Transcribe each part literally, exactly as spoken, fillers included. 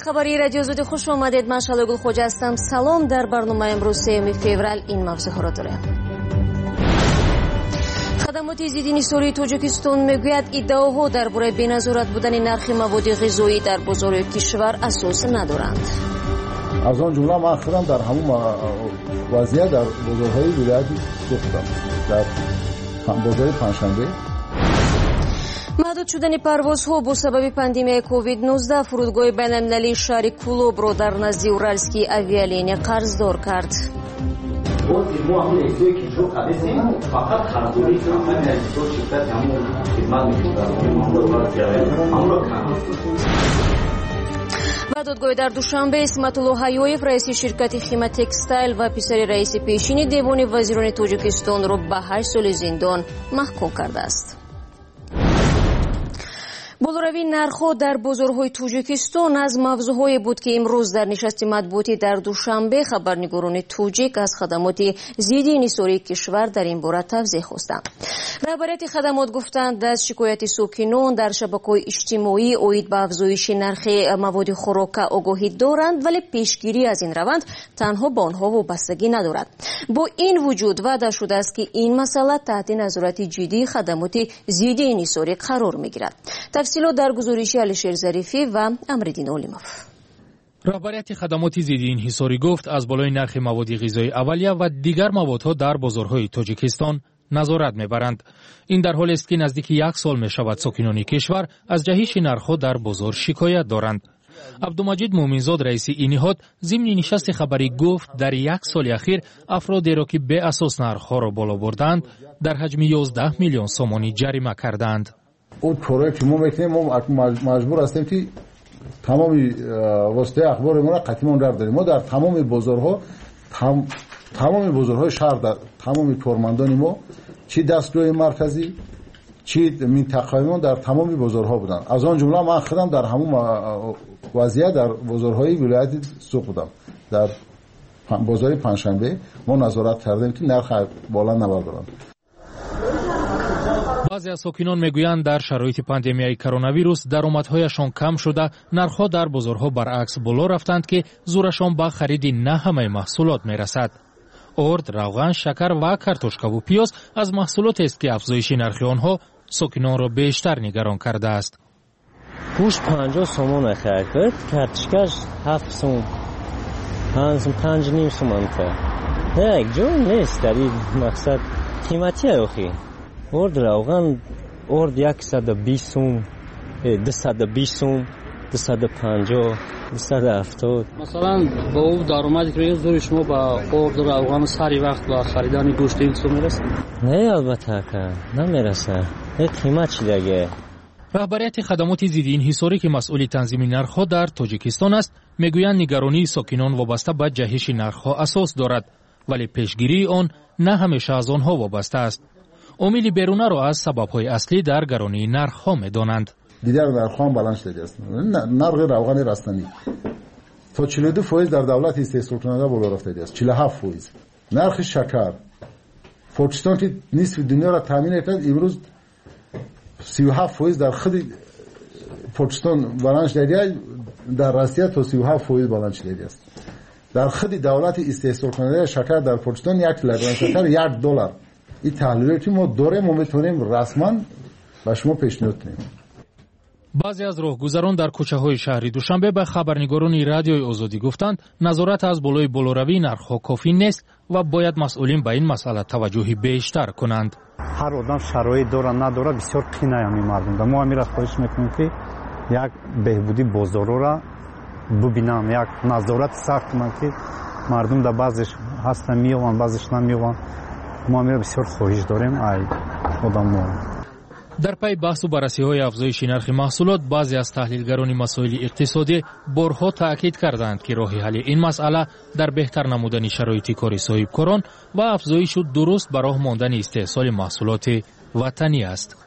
خبری رادیو زودی خوش آمدید. من شالو گل خوجا هستم. سلام. در برنامه امروز سوم فوریه این موضوع را داریم. خدمات ضد سوری تاجیکستان میگوید ادعاها درباره بی‌نظارت بودن نرخ مواد غذایی در بازار کشور اساس ندارند. از آن جمله ما اخیراً در همون وضعیت در بازارهای ولایتی گفتم در بازار پنجشنبه محدود شدن پروازها با سبب پاندمیای کووید نوزده فرودگاه بین‌المللی شهر کولوب را در نزد اورالسکی اویالینی قرضدار کرد. و دادگاه در دوشنبه اسمت الله حیویف رئیس شرکت خیمه تکستایل و پسر رئیس پیشین دیوان وزیران تاجیکستان را به هشت سال زندان محکوم کرده است. بالوروی نرخ‌ها در بازارهای تاجیکستان از موضوعهایی بود که امروز در نشست مطبوعاتی در دوشنبه خبرنگاران تاجیک از خدمات ضد انحصاری کشور در این باره توضیح خواستند. رهبریت خدمات گفتند از شکایت ساکنان در شبکه‌های اجتماعی اوید به افزایش نرخ مواد خوراک آگاهی دارند، ولی پیشگیری از این روند تنها به آنها وابستگی ندارد. با این وجود وعده شده است که این مسئله تحت نظارت جدی خدمات ضد انحصاری قرار می‌گیرد. تفصیلات در گزارش علیشیر ظریفی و امردین اولیموف. رهبریت خدمات ضد انحصاری گفت از بالای نرخ مواد غذایی اولیه و دیگر موادها در بازارهای تاجیکستان نظارت میبرند. این در حالی است که نزدیک یک سال می شود ساکنان کشور از جهش نرخ‌ها در بازار شکایت دارند. عبدالمجید مومنزاد رئیس این نهاد ضمن نشست خبری گفت در یک سال اخیر افرادی را که به اساس نرخ‌ها را بالا بردند در حجم یازده میلیون سومانی جریمه کردند. اون کاری که ما میکنیم ما مجبور هستیم که تمام واسطه اخبارمون را قطعی در داریم. ما در تمام بازارها تم... تمام بازارهای شهر در تمام کارمندان ما چی دستگاه مرکزی چی منطقه‌ای ما در تمام بازارها بودن. از آن جمله من خودم در همون وضعیت در بازارهای ولایت سوق بودم. در بازار پنجشنبه ما نظارت کردیم که نرخ بالا نبردند. بعضی از ساکنان میگویند در شرایط پاندمیای کرونا ویروس درآمدهایشان کم شده، نرخ‌ها در بازارها برعکس بالا رفتند که زورشان به خرید نه همه محصولات میرسد. ارد، روغن، شکر و کارتوشکا و پیاز از محصولات است که افزایش نرخ آنها ساکنان را بیشتر نگران کرده است. گوشت پنجاه سومون خرید کرد، کارتوشکاش هفت سوم، پنج پنج نیم سوم کرد. یک جور نیست در این مقصد قیمتی آخی. ارد روغن ارد صد و بیست سوم، دویست و بیست سوم، دویست و پنجاه، دویست و هفتاد. مثلا با او درآمدی که زور شما با ارد روغن سری وقت با خریدن گوشت این سو میرسه؟ نه البته که نمیرسه. این قیمت چی دیگه؟ رهبریت خدمات ضد انحصاری که مسئول تنظیم نرخ‌ها در تاجیکستان است میگویند نگرانی ساکنان وابسته به جهش نرخ‌ها اساس دارد، ولی پیشگیری آن نه همیشه از آنها وابسته است. عامل بیرونه را از سبب‌های اصلی در گرانی نرخ‌ها می‌دانند. دیگر نرخ‌ها بلند شده است. نرخ روغن رستنی تا چهل و دو درصد در دولت استحصال کننده بالا رفته است. چهل و هفت درصد. نرخ شکر پاکستان که نصف دنیا را تامین کرد امروز سی و هفت درصد در خود پاکستان بلند شده، در روسیه تا سی و هفت درصد بلند شده است. در خود دولت استحصال کننده شکر در پاکستان یک کیلوگرم شکر یک دلار. این تحلیلاتی ما داریم و میتونیم رسما به شما پیشنهاد کنیم. بعضی از راهگذران در کوچه‌های شهر دوشنبه به خبرنگاران رادیوی آزادی گفتند نظارت از بالای بالاروی نرخ‌ها کافی نیست و باید مسئولین به این مسئله توجهی بیشتر کنند. هر آدم شرایط داره نداره بسیار قینه همی مردم. ما همین را خواهش میکنیم که یک بهبودی بازارا را ببینن، یک نظارت سخت کنن که مردم در بعضش هستن میوان بعضش نمیوان. ما میره بسیار خواهش داریم ای آدم. در پی بحث و بررسی‌های افزایش نرخ محصولات بعضی از تحلیلگران مسائل اقتصادی بارها تاکید کردند که راه حل این مسئله در بهتر نمودن شرایط کار صاحبکاران و افزایش و درست به راه ماندن استحصال محصولات وطنی است.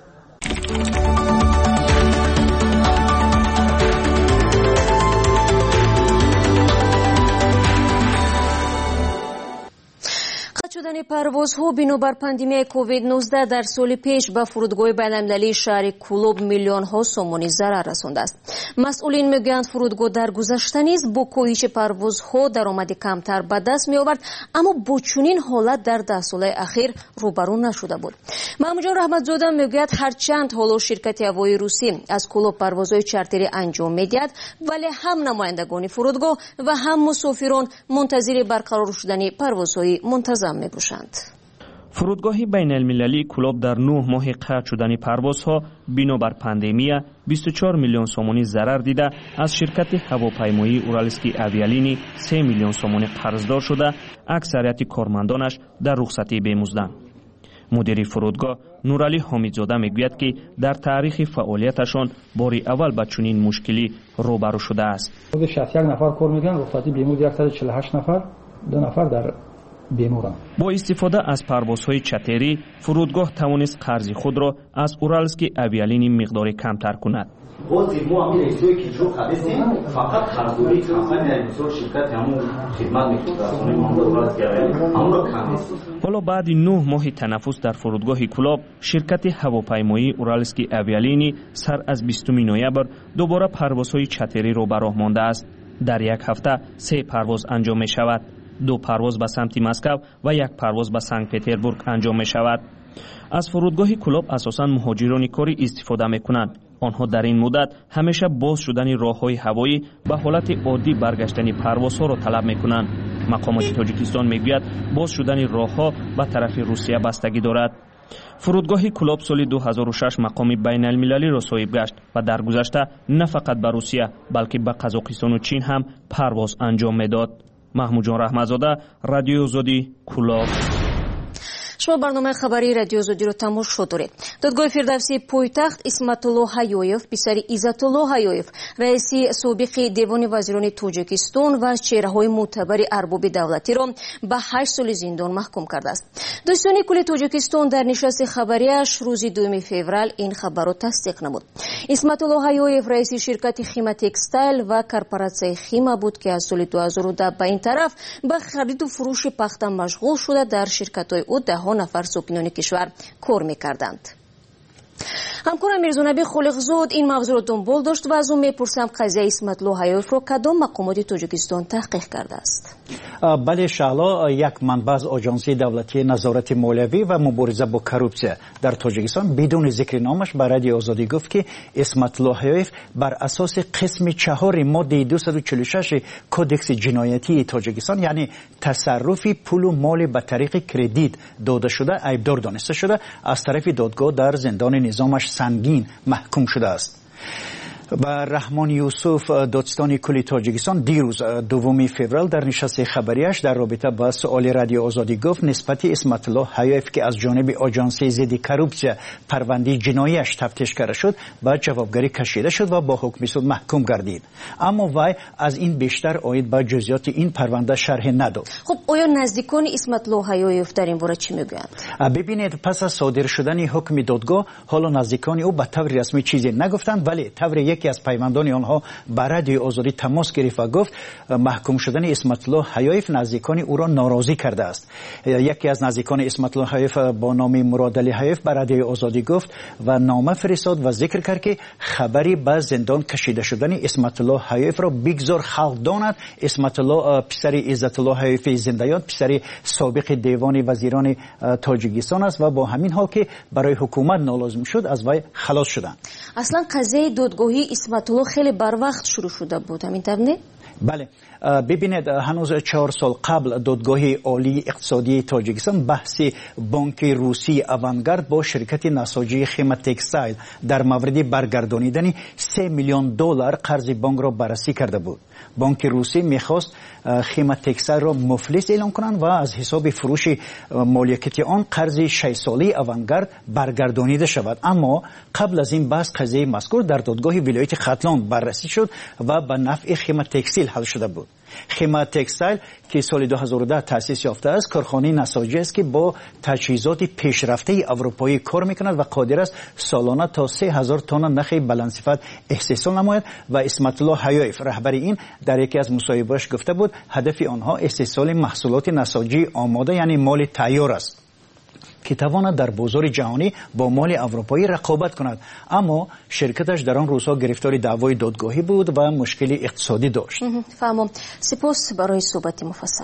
شدن پروازها بنابر پاندمیای کووید نوزده در سال پیش به فرودگاه بین‌المللی شهر کولوب میلیون ها سومانی ضرر رسانده است. مسئولین میگویند فرودگاه در گذشته نیز با کاهش پروازها درآمد کمتر به دست می آورد، اما با چنین حالت در ده سال اخیر روبرو نشده بود. محمود جان رحمتزاده میگوید هرچند حالا شرکت هوایی روسی از کولوب پروازهای چارتری انجام میدهد، ولی هم نمایندگان فرودگاه و هم مسافران منتظر برقرار شدن پروازهای منتظم می باشند. فرودگاه بین المللی کولوب در نه ماه قطع شدن پروازها بنابر پاندمی بیست و چهار میلیون سومانی ضرر دیده از شرکت هواپیمایی اورالسکی اویالینی سه میلیون سومانی قرضدار شده، اکثریت کارمندانش در رخصتی بیمزدند. مدیر فرودگاه نورعلی حمیدزاده میگوید که در تاریخ فعالیتشان باری اول با چنین مشکلی روبرو شده است. شصت و یک نفر کار میکنن، رخصتی بیمزد صد و چهل و هشت نفر، دو نفر در بیمورند. با استفاده از پروازهای چتری فرودگاه توانست قرض خود را از اورالسکی اویالینی مقداری کمتر کند. بازی ما همین ایزوی که جو قدسیم فقط قرضداری کمپانی ایزو شرکت همون خدمت میکنه رسانه محمد اورالسکی اویالینی همون را کم است. حالا بعد نه ماه تنفس در فرودگاه کولوب شرکت هواپیمایی اورالسکی اویالینی سر از بیستم نوامبر دوباره پروازهای چتری را به راه مانده است. در یک هفته سه پرواز انجام می شود. دو پرواز به سمت مسکو و یک پرواز به سنت پترزبورگ انجام می شود. از فرودگاه کولوب اساساً مهاجران کاری استفاده می کنند. آنها در این مدت همیشه باز شدن راههای هوایی به حالت عادی برگشتن پروازها را طلب می کنند. مقامات تاجیکستان می گوید باز شدن راهها به طرف روسیه بستگی دارد. فرودگاه کولوب سال دو هزار و شش مقام بین المللی را صاحب گشت و در گذشته نه فقط به روسیه بلکه به قزاقستان و چین هم پرواز انجام میداد. محمود جان رحمتزاده، رادیو آزادی، کولوب. شما برنامه خبری رادیو آزادی رو تماشا دارید. دادگاه فردوسی پایتخت اسمتالله حیویف پسر عزتالله حیویف رئیس سابق دیوان وزیران تاجیکستان و چهره‌های معتبر ارباب دولتی را به هشت سال زندان محکوم کرده است. دادستان کل تاجیکستان در نشست خبریش روز دوم فوریه این خبر را تصدیق نمود. اسمتالله حیویف رئیس شرکت خیمه تکستایل و کارپوراسیون خیمه بود که از سال دو هزار و ده به این طرف به خرید و فروش پخته مشغول شده در شرکت‌های او ده نفر ساکنان کشور کار می‌کردند. همکارم میرزانبی خالقزاد این موضوع را دنبال داشت و از اون میپرسم قضیه اسمتالله حیویف را کدام مقامات تاجیکستان تحقیق کرده است؟ بله شعلا، یک منبع از آژانسی دولتی نظارت مالیوی و مبارزه با کروپسیون در تاجیکستان بدون ذکر نامش به رادیو آزادی گفت که اسمتالله حیویف بر اساس قسم چهار ماده دویست و چهل و شش کدکس جنایتی تاجیکستان یعنی تصرف پول و مال به طریق کردیت داده شده عیبدار دانسته شده از طرف دادگاه در زندان نظامش سنگین محکوم شده است. و رحمان یوسف دادستان کل تاجیکستان دیروز دوم فوریه در نشست خبریش در رابطه با سؤال رادیو آزادی گفت نسبت اسمتالله حیویف که از جانب آژانسی ضد کروپسیون پرونده جناییش تفتیش کرده شد و جوابگری کشیده شد و با حکم صادر محکوم گردید، اما وی از این بیشتر عاید به جزئیات این پرونده شرح نداد. خب آیا نزدیکان اسمتالله حیویف در این باره چی میگویند؟ ببینید پس از صادر شدن حکم دادگاه حالا نزدیکان او به طور رسمی چیزی نگفتند، ولی طور یکی از پیوندان آنها به رادیو آزادی تماس گرفت و گفت محکوم شدن اسمتالله حیویف نزدیکان او را ناراضی کرده است. یکی از نزدیکان اسمتالله حیویف با نام مراد علی حیویف به رادیو آزادی گفت و نامه فرستاد و ذکر کرد که خبری به زندان کشیده شدن اسمتالله حیویف را بگذار خلق داند. اسمتالله پسر عزتالله حیویف زندیات پسر سابق دیوان وزیران تاجیکستان است و با همین حال که برای حکومت نالازم شد از وی خلاص شدند. اصلا قضیه دادگاهی اسمتالله خیلی بر وقت شروع شده بود، همینطور نه؟ بله، ببینید هنوز چهار سال قبل دادگاه عالی اقتصادی تاجیکستان بحث بانک روسی اوانگارد با شرکت نساجی خیمه تکستایل در مورد برگردانیدن سه میلیون دلار قرض بانک را بررسی کرده بود. بانک روسی میخواست خیمه تکستایل را مفلس اعلام کنند و از حساب فروش مالکیت آن قرض شش ساله اوانگارد برگردانیده شود، اما قبل از این بحث قضیه مذکور در دادگاه ولایت ختلان بررسی شد و به نفع خیمه تکستایل حل شده بود. خیمه تکستایل که سال دو هزار و ده تأسیس یافته است کارخانه نساجی است که با تجهیزات پیشرفته اروپایی کار میکند و قادر است سالانه تا سه هزار تن نخ بلندصفت استحصال نماید و اسمت الله حیایف رهبر این در یکی از مصاحبه‌اش گفته بود هدف آنها استحصال محصولات نساجی آماده یعنی مال تیار است که تواند در بازار جهانی با مال اروپایی رقابت کند، اما شرکتش در آن روزها گرفتار دعوای دادگاهی بود و مشکلی اقتصادی داشت. فهمم. سپاس برای صحبت مفصل.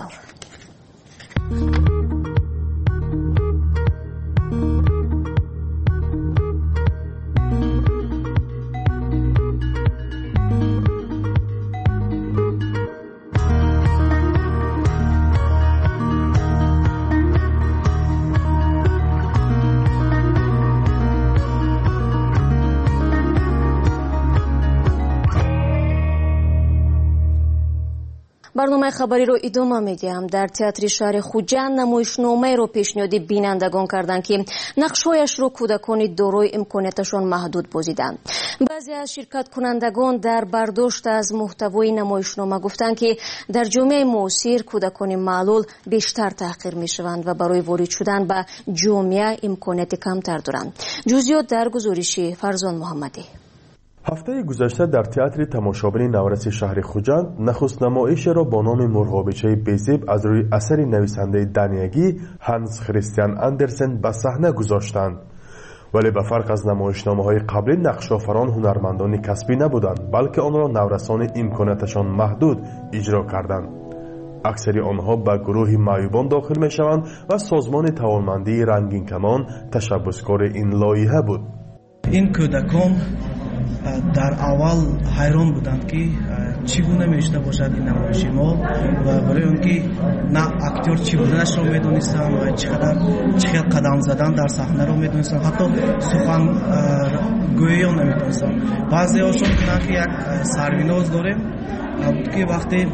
برنامه خبری رو ادامه میدیم. در تئاتر شهر خوجند نمایشنامه رو پیشنهاد بینندگان کردند که نقش‌هایش رو کودکان دارای امکاناتشان محدود بازیدند. بعضی از شرکت کنندگان در برداشت از محتوای نمایشنامه گفتند که در جامعه معاصر کودکان معلول بیشتر تحقیر میشوند و برای وارد شدن به جامعه امکانات کمتر دارند. جزئیات در گزارش فرزان محمدی. هفته گذشته در تئاتر تماشابین نورس شهر خوجند نخست نمایش را با نام مرغابچه بیزیب از روی اثر نویسنده دانیگی هانس کریستیان اندرسن به صحنه گذاشتند. ولی به فرق از نمایشنامه‌های قبلی نقش‌آفران هنرمندان کسبی نبودند، بلکه آن را نورسان امکاناتشان محدود اجرا کردند. اکثر آنها به گروه معیوبان داخل می‌شوند و سازمان توانمندی رنگین کمان تشبثکار این لایحه بود. این کودکان در اول حیران بودند که چگونه میشده باشد این نمایش ما و برای اونکه نه اکتور چی بودنش رو میدونستن و چقدر چقدر قدم زدن در صحنه رو میدونستن، حتی سخن گویی رو نمیدونستن. بعضی هاشون که یک سرویناز داریم که وقتی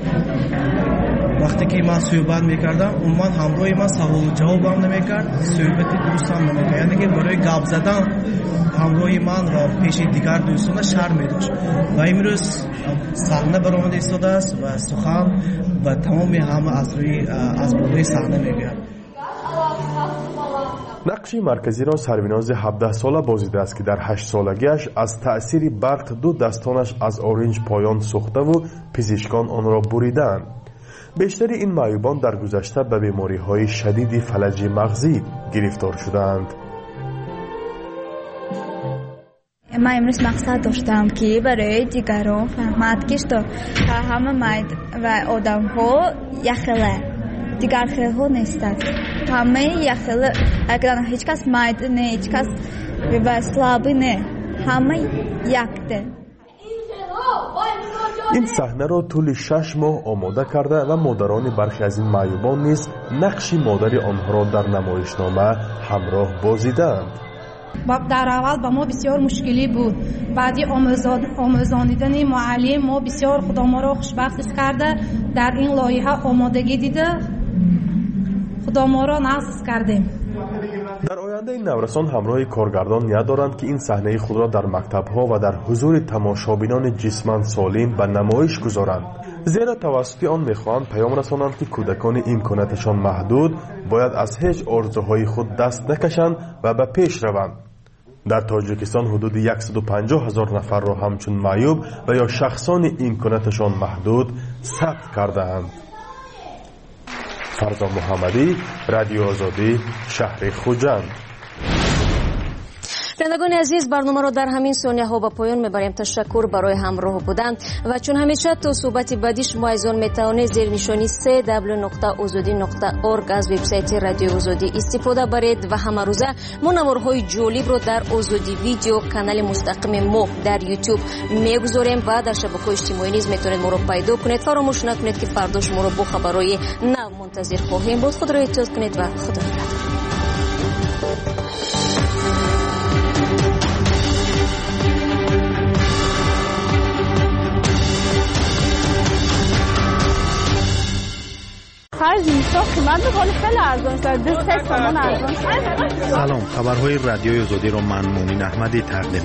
وقتی که من صحبت میکردم اون من همراه من سوال و جواب هم نمیکرد، صحبت درست هم نمیکرد، یعنی که برای گپ زدن همراه من را پیش دیگر دوستان شرم می‌داشت و امروز صحنه برآمده ایستاده است و سخن و تمام همه از روی از بالای صحنه میگوید. نقش مرکزی را سرویناز هفده ساله بازیده است که در هشت سالگیش از تأثیر برق دو دستانش از اورنج پایان سوخته و پزشکان آن را بریدند. بیشتر این معیوبان در گذشته به بیماری‌های شدید فلج مغزی گرفتار شدند. من امروز مقصد داشتم که برای دیگران فهمت کشتم که همه مرد و آدم ها یخله دیگر خیلی ها نیستند، همه یخله اگر هیچ کس مرد نه، هیچ کس و سلابی نه، همه یکته. این صحنه را طول شش ماه آماده کرده و مادران برخی از این معیوبان نیز نقش مادر آنها را در نمایشنامه همراه بازیدند. در اول با ما بسیار مشکلی بود، بعدی آموزاندن معلم ما بسیار خدا ما را خوشبخت کرده، در این لایحه آمادگی دیده خدا ما را نصب کردیم. در آینده این نورسان همراه کارگردان نیاز دارند که این صحنه خود را در مکتب‌ها و در حضور تماشابینان جسماند سالم به نمایش گذارند، زیرا توسط آن می‌خواهند پیام رسانند که کودکان امکاناتشان محدود باید از هیچ آرزوهای خود دست نکشند و به پیش روند. در تاجیکستان حدود صد و پنجاه هزار نفر را همچون معیوب و یا شخصان امکاناتشان محدود ثبت کرده‌اند. فرزان محمدی، رادیو آزادی، شهر خوجند. شنوندگان عزیز، برنامه را در همین ثانیه ها به پایان میبریم. تشکر برای همراه بودن و چون همیشه تا صحبت بعدی شما ایزان میتوانید زیر نشانی سه دبلیو نقطه آزادی نقطه اورگ از وبسایت رادیو آزادی استفاده برید و همه روزه منورهای جالب رو در آزادی ویدیو کانال مستقیم ما در یوتیوب میگذاریم و در شبکه‌های اجتماعی نیز میتونید ما رو پیدا کنید. فراموش نکنید که فردا شما رو با خبرهای نو منتظر خواهیم بود. خود را احتیاط کنید و خدا نگهدار. هر هیسا قیمت میکنه خیلی ارزان شد دو سه تومن ارزان شد. سلام، خبرهای رادیوی آزادی را من مؤمن احمدی تقدیم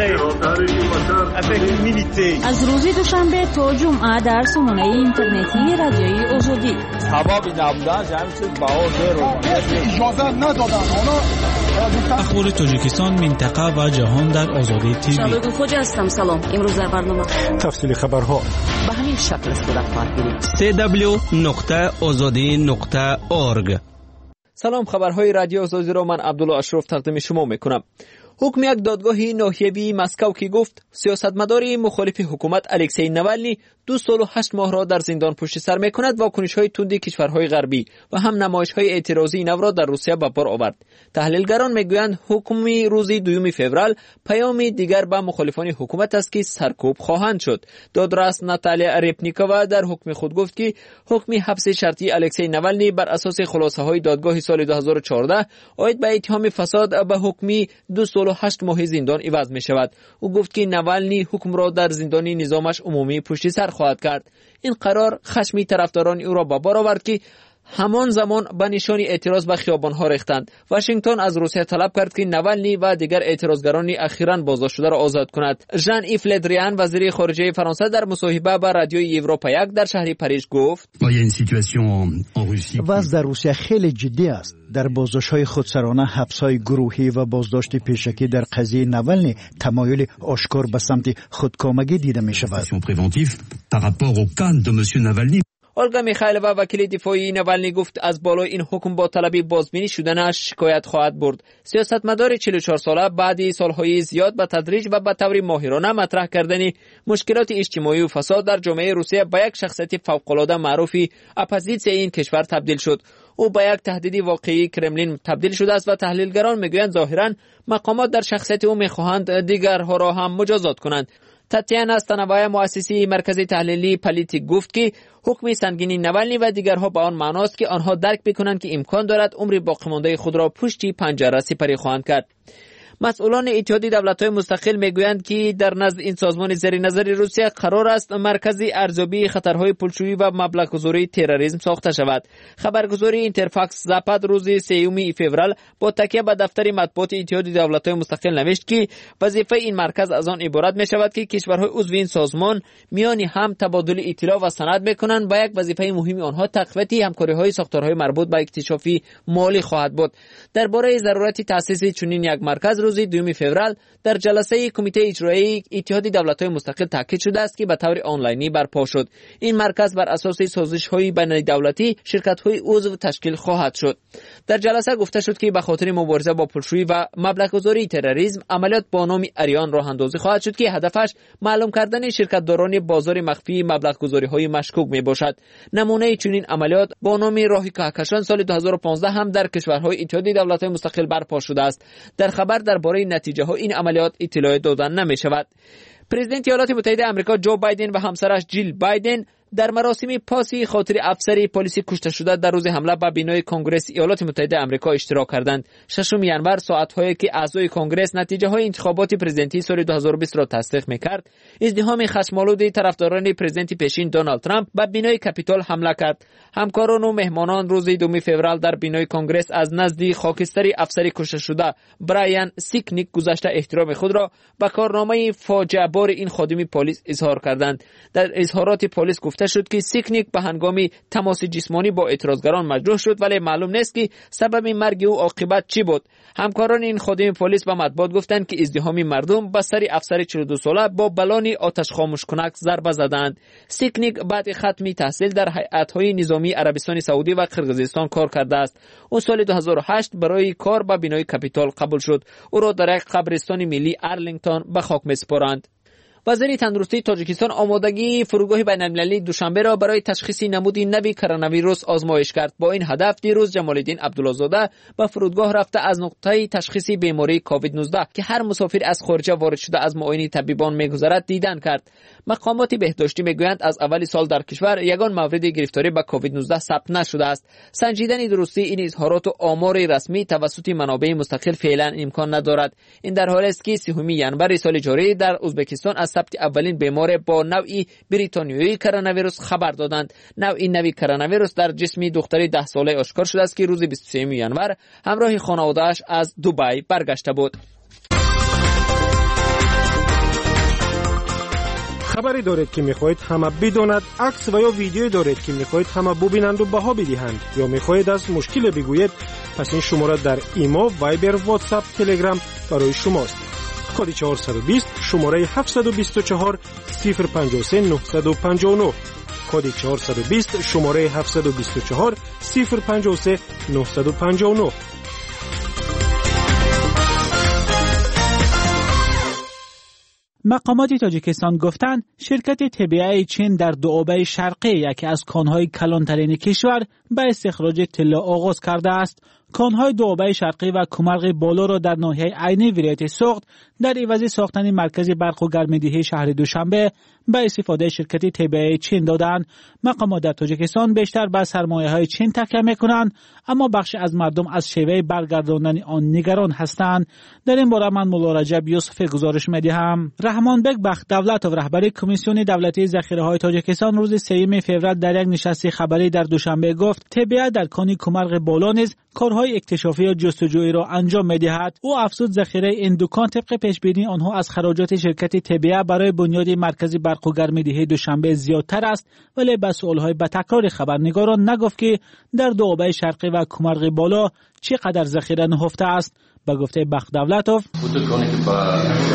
می‌کنم. از روز دوشنبه تا جمعه در سامانه اینترنتی رادیوی آزادی. هوا نبودن جمع شد باور رو اجازه ندادن. اخبار تاجیکستان، منطقه و جهان در آزادی تیوی. شبکه خوج هستم. سلام. امروز در برنامه تفصیل خبرها به همین شکل است در خواهید سی دبلیو نقطه آزادی نقطه اورگ. سلام، خبرهای رادیو آزادی را من عبدالله اشرف تقدیم شما میکنم. حکم یک دادگاه ناحیوی مسکو که گفت سیاستمدار مخالف حکومت الکسی نوالنی دو سال و هشت ماه را در زندان پشت سر میکند واکنش‌های تند کشورهای غربی و هم نمایش‌های اعتراضی نو را در روسیه به بار آورد. تحلیلگران میگویند حکم روز دوم فوریه پیام دیگر به مخالفان حکومت است که سرکوب خواهند شد. دادرس ناتالیا رپنیکووا در حکم خود گفت که حکم حبس شرطی الکسی نوالنی بر اساس خلاصه‌های دادگاه سال دو هزار و چهارده عاید به اتهام فساد به حکم دو سال و هشت ماه زندان عوض می شود. او گفت که نوالنی حکم را در زندان نظامش عمومی پشت سر خواهد کرد. این قرار خشمی طرفداران او را به بار آورد که همان زمان به نشان اعتراض به خیابان‌ها ریختند. واشنگتن از روسیه طلب کرد که نوالنی و دیگر اعتراضگران اخیراً بازداشت شده را آزاد کند. ژان ایف لدریان وزیر خارجه فرانسه در مصاحبه با رادیوی اروپا یک در شهر پاریس گفت: وضع در روسیه خیلی جدی است. در بازداشت‌های خودسرانه، حبس‌های گروهی و بازداشت پیشکی در قضیه نوالنی تمایل آشکار به سمت خودکامگی دیده می‌شود. اولگا میخایلووا وکیل دفاعی نوالنی گفت از بالای این حکم با طلب بازبینی شدنش شکایت خواهد برد. سیاستمدار چهل و چهار ساله بعد سالهای زیاد به تدریج و به طور ماهرانه مطرح کردن مشکلات اجتماعی و فساد در جامعه روسیه به یک شخصیت فوق‌العاده معروفی اپوزیسیون این کشور تبدیل شد. او به یک تهدیدی واقعی کرملین تبدیل شده است و تحلیلگران میگویند ظاهراً مقامات در شخصیت او میخواهند دیگرها را هم مجازات کنند. تاتیانا استانوای مؤسسی مرکز تحلیلی پالیتیک گفت که حکم سنگینی نوالنی و دیگرها به آن معناست که آنها درک بکنند که امکان دارد عمر باقی مانده خود را پشت پنجره سپری خواهند کرد. مسئولان اتحادیه دولت‌های مستقل میگویند که در نزد این سازمان زیر نظر روسیه قرار است مرکزی ارزیابی خطرهای پولشویی و مبلغ‌گذاری تروریسم ساخته شود. خبرگزاری اینترفاکس زاپاد روز سوم فوریه با تکیه به دفتر مطبوعات اتحادیه دولت‌های مستقل نوشت که وظیفه این مرکز از آن عبارت می‌شود که کشورهای عضو این سازمان میانی هم تبادل اطلاع و سند می‌کنند. با یک وظیفه مهم آنها تقویت همکاری‌های ساختارهای مربوط به اکتشافی مالی خواهد بود. درباره ضرورت تأسیس چنین یک مرکز روز دوم فوریه در جلسه کمیته اجرایی اتحادیه دولت‌های مستقل تاکید شده است که به طور آنلاینی برپا شد. این مرکز بر اساس سازش‌های بین‌الدولتی شرکت‌های عضو تشکیل خواهد شد. در جلسه گفته شد که به خاطر مبارزه با پولشویی و مبلغ‌گذاری تروریسم عملیات با نام اریان راه اندازی خواهد شد که هدفش معلوم کردن شرکت‌داران بازار مخفی مبلغ‌گذاری‌های مشکوک میباشد. نمونه چنین عملیات با نام راه کهکشان سال دو هزار و پانزده هم در کشورهای اتحادیه دولت‌های مستقل برپا شده است. در خبر درباره نتیجه ها این عملیات اطلاع دادن نمی شود. پرزیدنت ایالات متحده آمریکا جو بایدن و همسرش جیل بایدن در مراسم پاسی خاطر افسر پلیس کشته شده در روز حمله به بینای کنگره ایالات متحده آمریکا اشتراک کردند. ششم ژانویه ساعت‌هایی که اعضای کنگره نتیجه های انتخابات پرزیدنتی سال دو هزار و بیست را تصدیق می‌کرد، ازدحام خشم‌آلود طرفداران پرزیدنت پیشین دونالد ترامپ به بینای کاپیتول حمله کرد. همکاران و مهمانان روز دوم فوریه در بینای کنگره از نزد خاکستر افسر کشته شده برایان سیکنیک گذشته احترام خود را به کارنامه فاجعه بار این خادم پلیس اظهار کردند. در اظهارات پلیس گفته شد که سیکنیک به هنگام تماس جسمانی با اعتراضگران مجروح شد ولی معلوم نیست که سبب مرگ او عاقبت چی بود. همکاران این خادم پلیس به مطبوعات گفتند که ازدحام مردم به سر افسر چهل و دو ساله با بلان آتش خاموش کنک ضربه زدند. سیکنیک بعد ختم تحصیل در هیئت‌های نظامی عربستان سعودی و قرقیزستان کار کرده است. او سال دو هزار و هشت برای کار به بینای کاپیتول قبول شد. او را در یک قبرستان ملی ارلینگتون به خاک می‌سپارند. وزیر تندرستی تاجیکستان آمادگی فرودگاه بین‌المللی دوشنبه را برای تشخیص نمود نوی کرونا ویروس آزمایش کرد. با این هدف دیروز جمال الدین عبدالله‌زاده به فرودگاه رفته از نقطه تشخیص بیماری کووید نوزده که هر مسافر از خارج وارد شده از معاینه طبیبان می‌گذرد دیدن کرد. مقامات بهداشتی میگویند از اول سال در کشور یگان مورد گرفتاری به کووید نوزده ثبت نشده است. سنجیدن درستی این اظهارات و آمار رسمی توسط منابع مستقل فعلا امکان ندارد. این در حالی است که سوم ژانویه سال جاری در ازبکستان از ثبت اولین بیمار با نوعی بریتانیایی کرونا ویروس خبر دادند. نوع نوی کرونا ویروس در جسم دختری ده ساله آشکار شده است که روز بیست و سوم ژانویه همراه خانواده‌اش از دبی برگشته بود. خبری دارید که میخواهید همه بداند، عکس و یا ویدیویی دارید که میخواهید همه ببینند و بها بدهند، یا میخواهید از مشکل بگویید، پس این شماره در ایمو، وایبر، واتساپ، تلگرام برای شماست. کد چهارصد و بیست شماره هفتصد و بیست و چهار صفر پنجاه و سه نهصد و پنجاه و نه. کد چهارصد و بیست شماره هفتصد و بیست و چهار صفر پنجاه و سه نهصد و پنجاه و نه. مقامات تاجیکستان گفتند شرکت طبیعی چین در دوابه شرقی یکی از کانهای کلانترین کشور به استخراج طلا آغاز کرده است. کانهای دوابه شرقی و کمرغ بالا را در ناحیه عینی ولایت سوخت در عوض ساختن مرکز برق و گرمایدهی شهر دوشنبه به استفاده شرکت طبیعی چین دادند. مقامات در تاجیکستان بیشتر به سرمایه‌های چین تکیه می‌کنند، اما بخشی از مردم از شیوه برگرداندن آن نگران هستند. در این باره من مولا رجب یوسف گزارش می‌دهم. رحمان بک بخت دولتوف رهبر کمیسیون دولتی ذخیره‌های تاجیکستان روز سوم فوریه در یک نشست خبری در دوشنبه گفت طبیعت در کان کمرغ بالا نیز کارهای اکتشافی و جستجویی را انجام می‌دهد. او افزود ذخیره این دکان طبق پیش‌بینی آنها از خراجات شرکت طبیعت برای بنیاد مرکز برق و گرمایدهی دوشنبه زیادتر است، ولی به سوال‌های به تکرار خبرنگاران نگفت که در دوابه شرقی و کمرغ بالا چقدر ذخیره نهفته است. به گفته بخت دولتوف بود کانی که با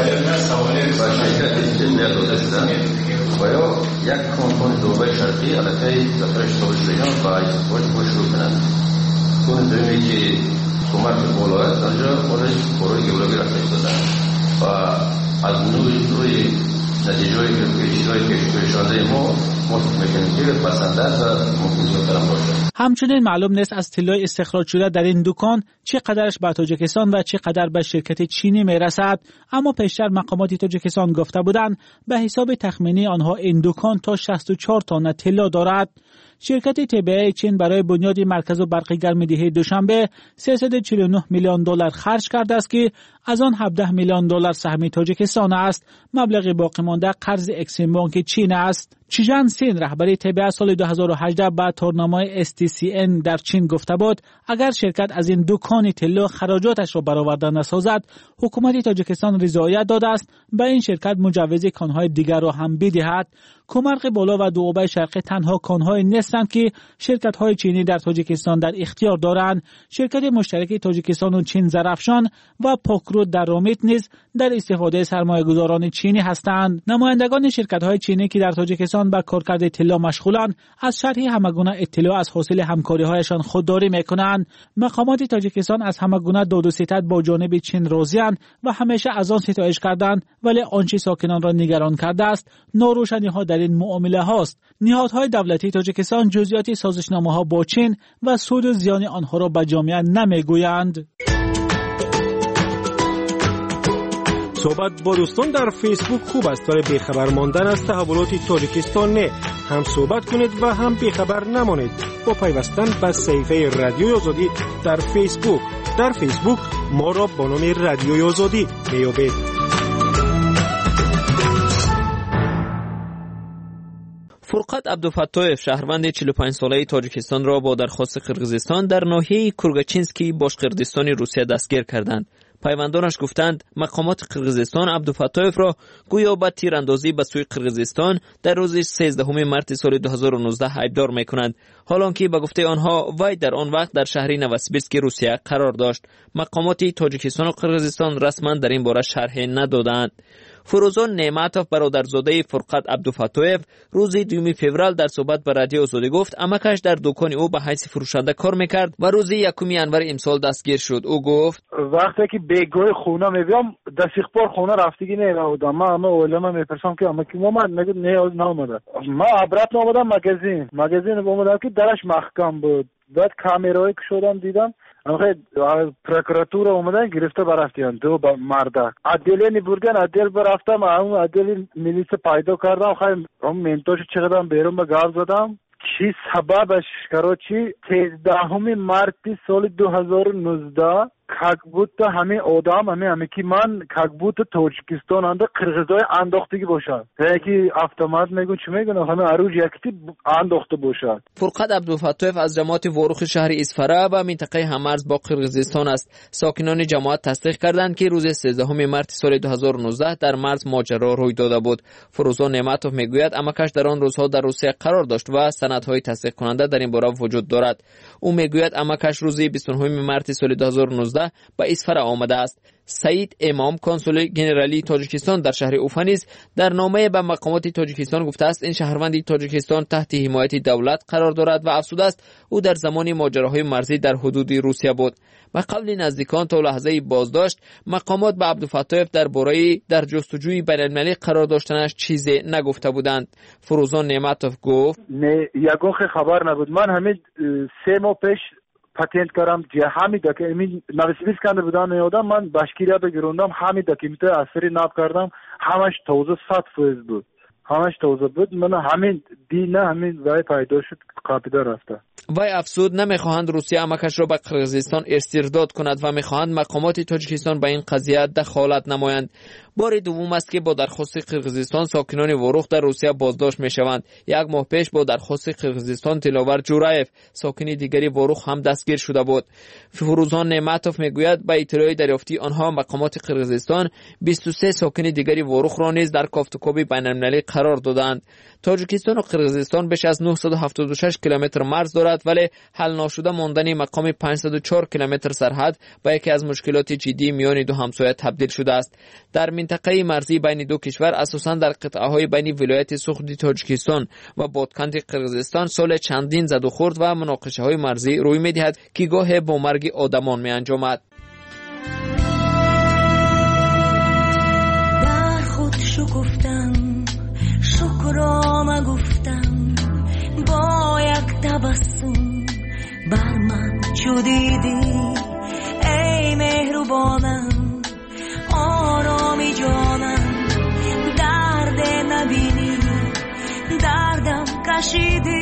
شرکت طبیعت داده شدن و یا یک کانتون دوابه شرقی علاقه ذخیره شده شدگان با استفاده با شروع کنند. کون دومی که کمرغ بالا است آنجا خودش برای گیولوژی رفته دادن و از نوع روی نتیجه‌ای که چیزایی که پیش‌آمده ما مطمئن می‌کنیم که بسنده و ممکن زودتر باشه. همچنین معلوم نیست از طلای استخراج شده در این دکان چقدرش به تاجیکستان و چقدر به شرکت چینی میرسد، اما پیشتر مقامات تاجیکستان گفته بودند به حساب تخمینی آنها این دکان تا شصت و چهار تن طلا دارد. شرکت طبیعی چین برای بنیاد مرکز برق گرمایدهی دوشنبه سیصد و چهل و نه میلیون دلار خرج کرده است که از آن هفده میلیون دلار سهم تاجیکستان است. مبلغ باقی مانده قرض اکسیم بانک چین است. چیژن سین رهبر طبیعت سال دو هزار و هجده به تورنمای اس تی سی ان در چین گفته بود اگر شرکت از این دکان طلا خراجاتش را برآورده نسازد، حکومت تاجیکستان رضایت داده است به این شرکت مجوز کانهای دیگر را هم بدهد. کمرغ بالا و دوابه شرقی تنها کانهای نیستند که شرکت‌های چینی در تاجیکستان در اختیار دارند. شرکت مشترک تاجیکستان و چین زرافشان و پاکرود در رامیت نیز در استفاده سرمایه‌گذاران چینی هستند. نمایندگان شرکت‌های چینی که در تاجیکستان به کارکرد طلا مشغولند از شرح همگونه اطلاع از حاصل همکاری‌هایشان خودداری می‌کنند. مقامات تاجیکستان از همگونه داد و ستد با جانب چین راضی‌اند و همیشه از آن ستایش کردند، ولی آنچه ساکنان را نگران کرده است ناروشنی‌ها در این معامله هاست. نهادهای دولتی تاجیکستان جزئیات سازشنامه‌ها با چین و سود و زیان آنها را به جامعه نمیگویند. صحبت با دوستان در فیسبوک خوب است، ولی بیخبر ماندن از تحولات تاجیکستان نه. هم صحبت کنید و هم بیخبر نمانید با پیوستن به صفحه رادیوی آزادی در فیسبوک. در فیسبوک ما را با نام رادیوی آزادی میابید. فرقت عبدالفتاح شهروند چهل و پنج ساله تاجیکستان را با درخواست قرقیزستان در ناحیه کورگاچینسکی باشقردستان روسیه دستگیر کردند. پیوندانش گفتند مقامات قرقیزستان عبدالفتاح را گویا به تیراندازی به سوی قرقیزستان در روز سیزدهم مارس سال دو هزار و نوزده حیفدار میکنند، حالانکه به گفته آنها وی در آن وقت در شهر نوسیبیرسک روسیه قرار داشت. مقامات تاجیکستان و قرقیزستان رسما در این باره شرح ندادند. فروزان نعمتوف برادرزاده فرقت عبدالفتاح روز دوم فوریه در صحبت با رادیو آزادی گفت امکش در دکان او به حیث فروشنده کار میکرد و روز یکم ژانویه امسال دستگیر شد. او گفت وقتی که بیگوی خونه میبیام دستیخبار خونه رفتگی نمیدم، من همه اولما میپرسم که اما که اومد، میگه نه نامده. ما عبرت نامدم مگزین مگزین اومدم که درش محکم بود. بعد کامیرایی که شدم دیدم آخه پروکراتور اومدن گرفته برفتیان دو مرده عدلی بردن عدل برفتم اون عدلی میلیس پیدا کردم خیلی اون منتوش چقدر بیرون به گاز زدم. چی سببش کراچی سیزدهم مارس سال دو هزار و نوزده как будто ҳамин одам ҳамин ҳамин ки ман как будто тоҷикистон анда қирғизои андохтагӣ бошад яки автомат мегӯ чӣ мегӯн ҳамин аруҷ якти андохта бошад. фурқат абдулфаттоев аз ҷамоати ворухи шаҳри Исфара ва минтақаи ҳамарз бо қирғизистон аст. сокинони ҷамоат тасдиқ карданд ки рӯзи сездахуми марти соли ду ҳазору нуздаҳ дар марз моҷаро рӯй дода буд. фурӯзон Неъматов мегӯяд амакаш дар он рӯзҳо дар Русия қарор дошт ва санадҳои тасдиқкунанда дар ин бора вуҷуд дорад. ӯ мегӯяд амакаш рӯзи бисту нӯҳуми марти соли ду ҳазору нуздаҳ ба Исфара омадааст. Саид Эмом, консули генералии Тоҷикистон дар шаҳри Уфа низ дар номае ба мақомоти Тоҷикистон гуфтааст ин шаҳрванди Тоҷикистон таҳти ҳимояти давлат қарор дорад ва афсудааст ӯ дар замони моҷароҳои марзӣ дар ҳудуди Русия буд. ба қавли наздикон то лаҳзаи боздошт мақомот ба Абдулфаттоев дар бораи дар ҷустуҷӯи байналмилалӣ қарор доштанаш чизе нагуфта буданд. Фурӯзон Неъматов гуфт: не ягон хабар набуд. ман ҳамин се моҳ пеш патент кардам ҳамида ки ин нависибис карда будам меодам ман башкирия бигирондам ҳамида ки мита асари наб кардам ҳамаш тоза сад фоиз буд. ҳамаш тоза буд. ман ҳамин дина ҳамин вай пайдо шуд қабида рафта. вай афсуд намехоҳанд Русия амакашро ба Қирғизистон истирдод кунад ва мехоҳанд мақомоти Тоҷикистон ба ин қазия дахолат намоянд. бори дуввум аст ки бо дархости Қирғизистон сокинони Ворух дар Русия боздошт мешаванд. як моҳ пеш бо дархости Қирғизистон Тиловар Ҷураев, сокини дигари Ворух ҳам дастгир шуда буд. Фурӯзон Неъматов мегӯяд ба иттилои дарёфтии онҳо мақомоти Қирғизистон бисту се сокини дигари Ворухро низ дар кофтукоби байналмилалӣ қарор доданд. Тоҷикистону Қирғизистон беш аз нӯҳсаду ҳафтоду шаш километр марз дорад, вале ҳал ношуда мондани мақоми панҷсаду чор километр сарҳад ба яке аз мушкилоти ҷиддии миёни ду ҳамсоя табдил шудааст. дар минтақаи марзӣ байни ду кишвар асосан дар қитъаҳои байни вилояти Сухди Тоҷикистон ва Бодканди Қирғизистон соли чандин задухурд ва муноқишаҳои марзӣ рӯй медиҳад ки гоҳе бо марги одамон меанҷомад. дар худ шукуфтам шукрона гуфтам бо як табассум бар ман чу дидӣ эй меҳрубонам ороми ҷонам дарде набинӣ дардам кашидӣ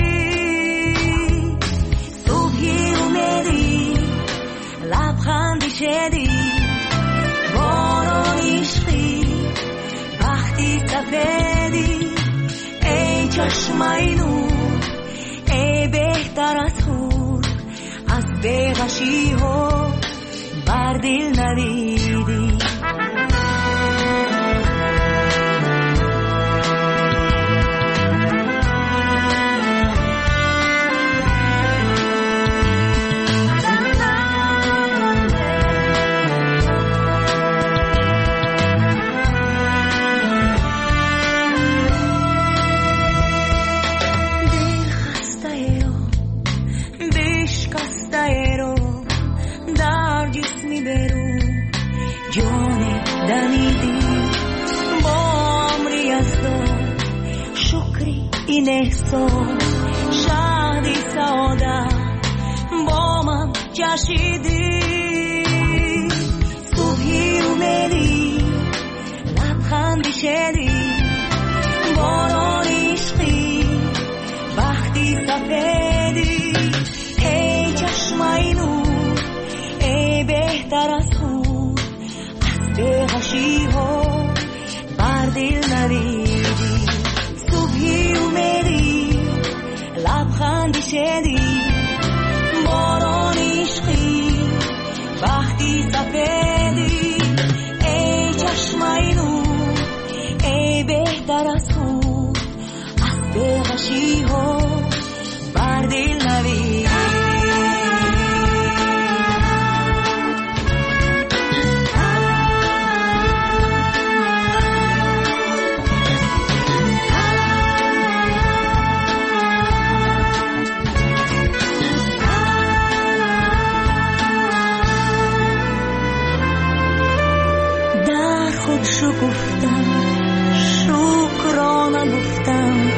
субҳи умедӣ лабханди шедӣ борони ишқӣ бахти сафедӣ эй чашмаи нур эй беҳтар аз хур аз беғашиҳо бар дил надидӣ. این احساس شهدی سعادت با من جشیدی صبحی اومدی لبخندی شدی باران عشقی وقتی سفیدی ای چشمای نور ای بهتر از خود از بغشی ها بر دل ندیدی صبحی اومدی لبخندی شدی باران عشقی وقتی سفیدی ای چشمای نور ای بهتر از خود از بغشی ها بر دل ندیدی. شکفتم شکرانه گفتم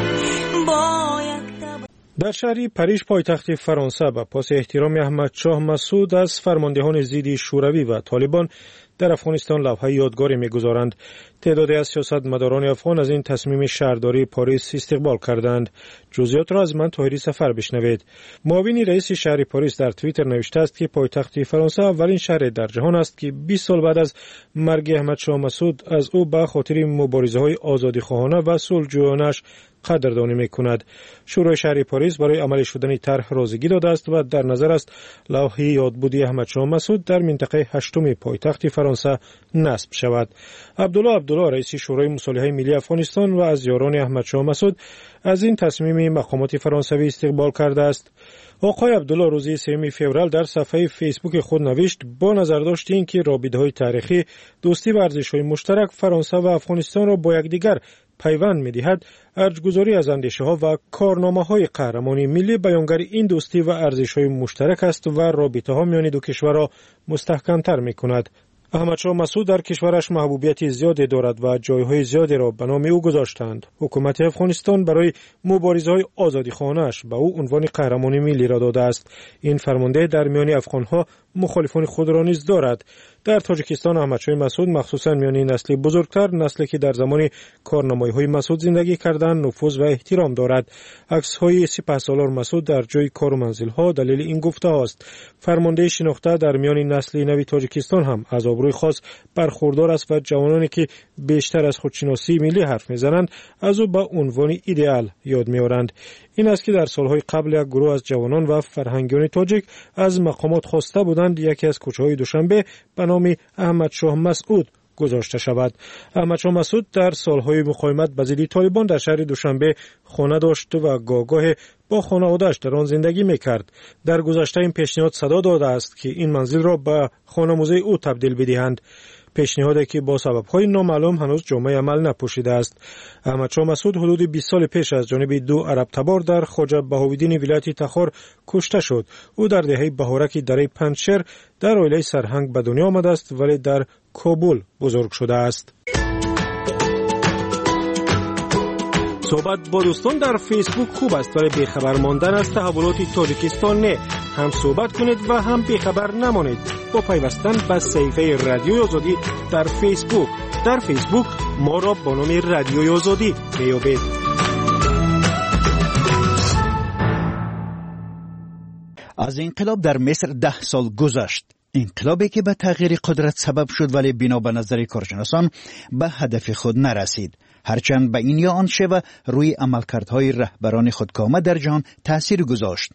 در شهری پاریژ پایتخت فرانسه به پاس احترام احمد شاه مسعود از فرماندهان ضد شوروی و طالبان در افغانستان لوحه یادگاری می‌گذارند. تعدادی از سیاستمداران افغان از این تصمیم شهرداری پاریس استقبال کردند. جزئیات را از من طاهری سفر بشنوید. معاون رئیس شهر پاریس در توییتر نوشته است که پایتخت فرانسه اولین شهر در جهان است که بیست سال بعد از مرگ احمد شاه مسعود از او به خاطر مبارزه‌های آزادیخواهانه و صلح‌جویانه‌اش قدردانی می‌کند. شورای شهر پاریس برای عملی شدن طرح راضیگی داده است و در نظر است لوحه یادبودی احمد شاه مسعود در منطقه هشتم پایتخت فرانسه نصب شود. عبدالله عبدالله رئیس شورای مصالحه ملی افغانستان و از یاران احمد شاه مسعود از این تصمیم مقامات فرانسوی استقبال کرده است. آقای عبدالله روز سوم فوریه در صفحه فیسبوک خود نوشت با نظرداشت اینکه رابطه‌های تاریخی، دوستی و ارزش‌های مشترک فرانسه و افغانستان را با یکدیگر پیوند می‌دهد، ارجگذاری از اندیشه‌ها و کارنامه‌های قهرمانی ملی بیانگر این دوستی و ارزش‌های مشترک است و رابطه‌ها میان دو کشور را مستحکم‌تر می‌کند. احمد شاه مسعود در کشورش محبوبیت زیادی دارد و جایهای زیادی را به نام او گذاشتند. حکومت افغانستان برای مبارزه‌های آزادیخواهانه‌اش به او عنوان قهرمان ملی را داده است. این فرمانده در میان افغان‌ها مخالفان خود را نیز دارد. در تاجیکستان احمد شاه مسعود مخصوصا میان نسل بزرگتر، نسلی که در زمان کارنامه‌های مسعود زندگی کردند، نفوذ و احترام دارد. عکس‌های سپهسالار مسعود در جای کار و منزل‌ها دلیل این گفته است. فرمانده شناخته در میان نسل نوی تاجیکستان هم از آبروی خاص برخوردار است و جوانانی که بیشتر از خودشناسی ملی حرف می‌زنند از او به عنوان ایدئال یاد می‌آورند. این است که در سالهای قبل یک گروه از جوانان و فرهنگیان تاجیک از مقامات خواسته بودند یکی از کوچه‌های دوشنبه به نام احمد شاه مسعود گذاشته شود. احمد شاه مسعود در سالهای مقاومت به ضد طالبان در شهر دوشنبه خانه داشت و گاهگاه با خانواده‌اش در آن زندگی می‌کرد. در گذشته این پیشنهاد صدا داده است که این منزل را به خانه‌موزه او تبدیل بدهند. پیشنهادی که با سبب‌های نامعلوم هنوز جامعه عمل نپوشیده است. احمد شاه مسعود حدود بیست سال پیش از جانب دو عرب تبار در خواجه بهاوالدین ولایت تخار کشته شد. او در دهه بهارک دره پنجشیر در عائله سرهنگ به دنیا آمده است ولی در کابل بزرگ شده است. صحبت با دوستان در فیسبوک خوب است ولی بیخبر ماندن از تحولات تاجیکستان نه. هم صحبت کنید و هم بیخبر نمانید با پیوستن به صفحه رادیوی آزادی در فیسبوک. در فیسبوک ما را با نام رادیوی آزادی میابید. از انقلاب در مصر ده سال گذشت. انقلابی که به تغییر قدرت سبب شد ولی بنا به نظر کارشناسان به هدف خود نرسید. هرچند به این یا آن شیوه روی عملکردهای رهبران خودکامه در جهان تأثیر گذاشت.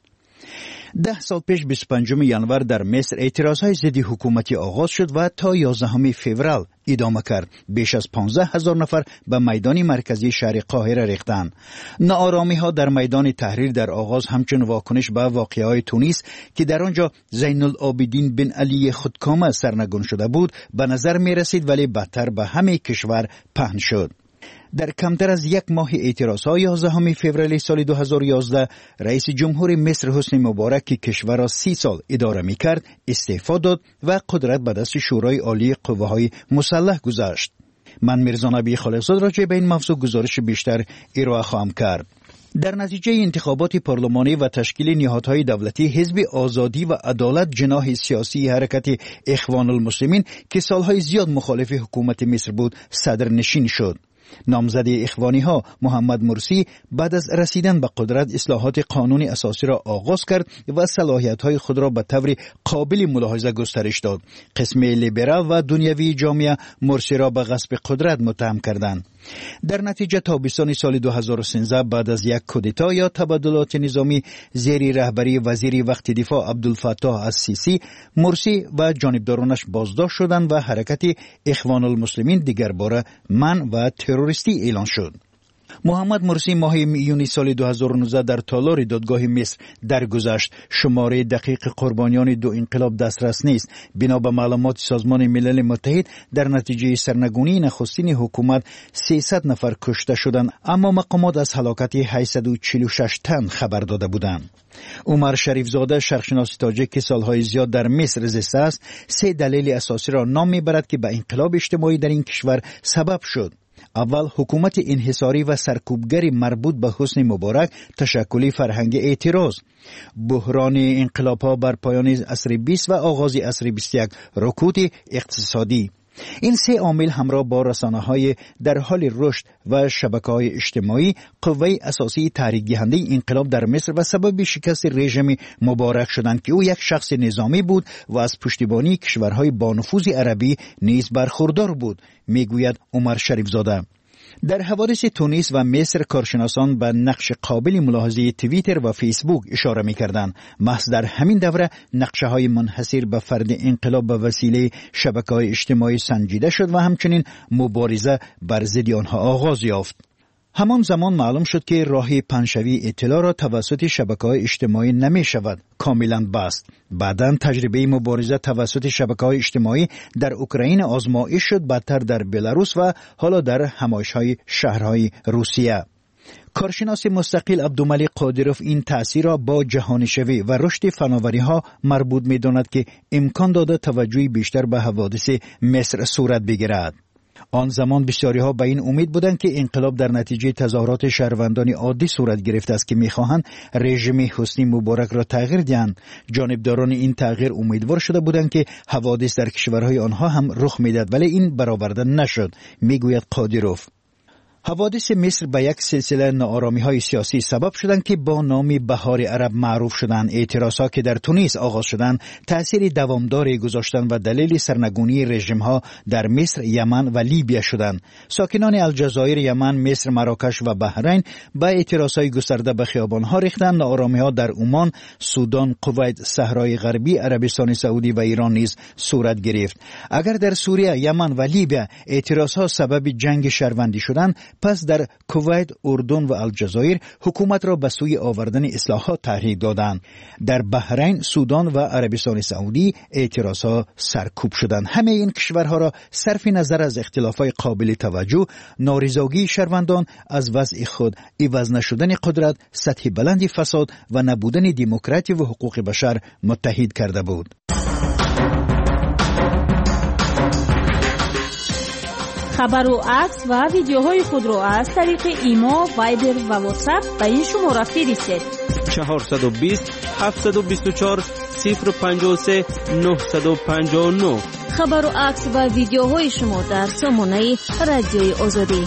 ده سال پیش بیست و پنجم ژانویه در مصر اعتراضهای ضد حکومتی آغاز شد و تا یازدهم فوریه ادامه کرد. بیش از پانزده هزار نفر به میدان مرکزی شهر قاهره ریختند. ناآرامی ها در میدان تحریر در آغاز همچون واکنش به واقعه‌های تونس که در آنجا زین العابدین بن علی خودکامه سرنگون شده بود به نظر می رسید ولی بدتر به همه کشور پهن شد. در کمتر از یک ماه اعتراض‌های یازدهم فوریه سال دو هزار و یازده رئیس جمهور مصر حسنی مبارک که کشور را سی سال اداره می‌کرد استعفا داد و قدرت به دست شورای عالی قوه‌های مسلح گذاشت. من میرزا نبی خالقزاد راجع به این موضوع گزارش بیشتر ارائه خواهم کرد. در نتیجه انتخابات پارلمانی و تشکیل نهادهای دولتی حزب آزادی و عدالت جناح سیاسی حرکت اخوان المسلمین که سالهای زیاد مخالف حکومت مصر بود صدر نشین شد. نامزد اخوانی ها محمد مرسی بعد از رسیدن به قدرت اصلاحات قانون اساسی را آغاز کرد و صلاحیت های خود را به طور قابل ملاحظه گسترش داد. قسم لیبرال و دنیوی جامعه مرسی را به غصب قدرت متهم کردند. در نتیجه تابستان سال دو هزار و سیزده بعد از یک کودتا یا تبادلات نظامی زیر رهبری وزیر وقت دفاع عبدالفتاح السیسی، مرسی و جانبدارانش بازداشت شدند و حرکت اخوان المسلمین دیگر باره من و تروریستی اعلان شد. محمد مرسی ماه میون سال دو هزار و نوزده در تالار دادگاه مصر درگذشت. شماره دقیق قربانیان دو انقلاب دسترس نیست. بنا به معلومات سازمان ملل متحد در نتیجه سرنگونی نخستین حکومت سیصد نفر کشته شدند، اما مقامات از هلاکت هشتصد و چهل و شش تن خبر داده بودند. عمر شریفزاده شرقشناس تاجیک که سالهای زیاد در مصر زیسته است سه دلیل اساسی را نام میبرد که به انقلاب اجتماعی در این کشور سبب شد. اول حکومت انحصاری و سرکوبگری مربوط به حسنی مبارک تشکلی فرهنگ اعتراض، بحران انقلاب‌ها بر پایان عصر بیست و آغاز عصر بیست و یک، رکود اقتصادی. این سه عامل همراه با رسانه‌های در حال رشد و شبکه‌های اجتماعی قوه اساسی تحریک دهنده انقلاب در مصر و سبب شکست رژیم مبارک شدند که او یک شخص نظامی بود و از پشتیبانی کشورهای با نفوذ عربی نیز برخوردار بود، میگوید عمر شریف زاده. در حوادث تونس و مصر کارشناسان به نقش قابل ملاحظه توییتر و فیسبوک اشاره می‌کردند. محض در همین دوره نقشه‌های منحصر به فرد انقلاب به وسیله شبکه‌های اجتماعی سنجیده شد و همچنین مبارزه بر ضد آنها آغاز یافت. همان زمان معلوم شد که راه پنشوی اطلاع را توسط شبکه‌های اجتماعی نمی شود کاملا بست. بعداً تجربه مبارزه توسط شبکه‌های اجتماعی در اوکراین آزمایش شد، بعدتر در بلاروس و حالا در همایش‌های شهرهای روسیه. کارشناس مستقل عبدالملک قادروف این تأثیر را با جهانشوی و رشد فناوری‌ها مربوط می‌داند که امکان داده توجهی بیشتر به حوادث مصر صورت بگیرد. آن زمان بسیاری ها به این امید بودند که انقلاب در نتیجه تظاهرات شهروندان عادی صورت گرفته است که می‌خواهند رژیم حسنی مبارک را تغییر دهند. جانبداران این تغییر امیدوار شده بودند که حوادث در کشورهای آنها هم رخ می‌دهد، ولی این برآورده نشد، میگوید قادروف. حوادث مصر به یک سلسله ناآرامی‌های سیاسی سبب شدند که با نام بهار عرب معروف شدند. اعتراضات که در تونس آغاز شدند تأثیر دوامداری گذاشتند و دلیل سرنگونی رژیم‌ها در مصر، یمن و لیبیا شدند. ساکنان الجزایر، یمن، مصر، مراکش و بحرین با اعتراضات گسترده به خیابان‌ها ریختند. ناآرامی‌ها در عمان، سودان، کویت، صحرای غربی، عربستان سعودی و ایران نیز صورت گرفت. اگر در سوریه، یمن و لیبیا اعتراضات سبب جنگ شهروندی شدند، پس در کویت، اردن و الجزایر حکومت را به سوی آوردن اصلاحات تحریک دادند. در بحرین، سودان و عربستان سعودی اعتراضات سرکوب شدند. همه این کشورها را صرف نظر از اختلافات قابل توجه، نارضایتی شهروندان از وضع خود، عوض نشدن قدرت، سطح بلند فساد و نبودن دموکراسی و حقوق بشر متحد کرده بود. خبر و عکس و ویدیوهای خود را از طریق ایما، وایبر و واتساپ به این شماره فرستید. چهارصد و بیست هفتصد و بیست و چهار صفر پنجاه و سه نهصد و پنجاه و نه. خبر و عکس و ویدیوهای شما در سامانه رادیوی آزادی.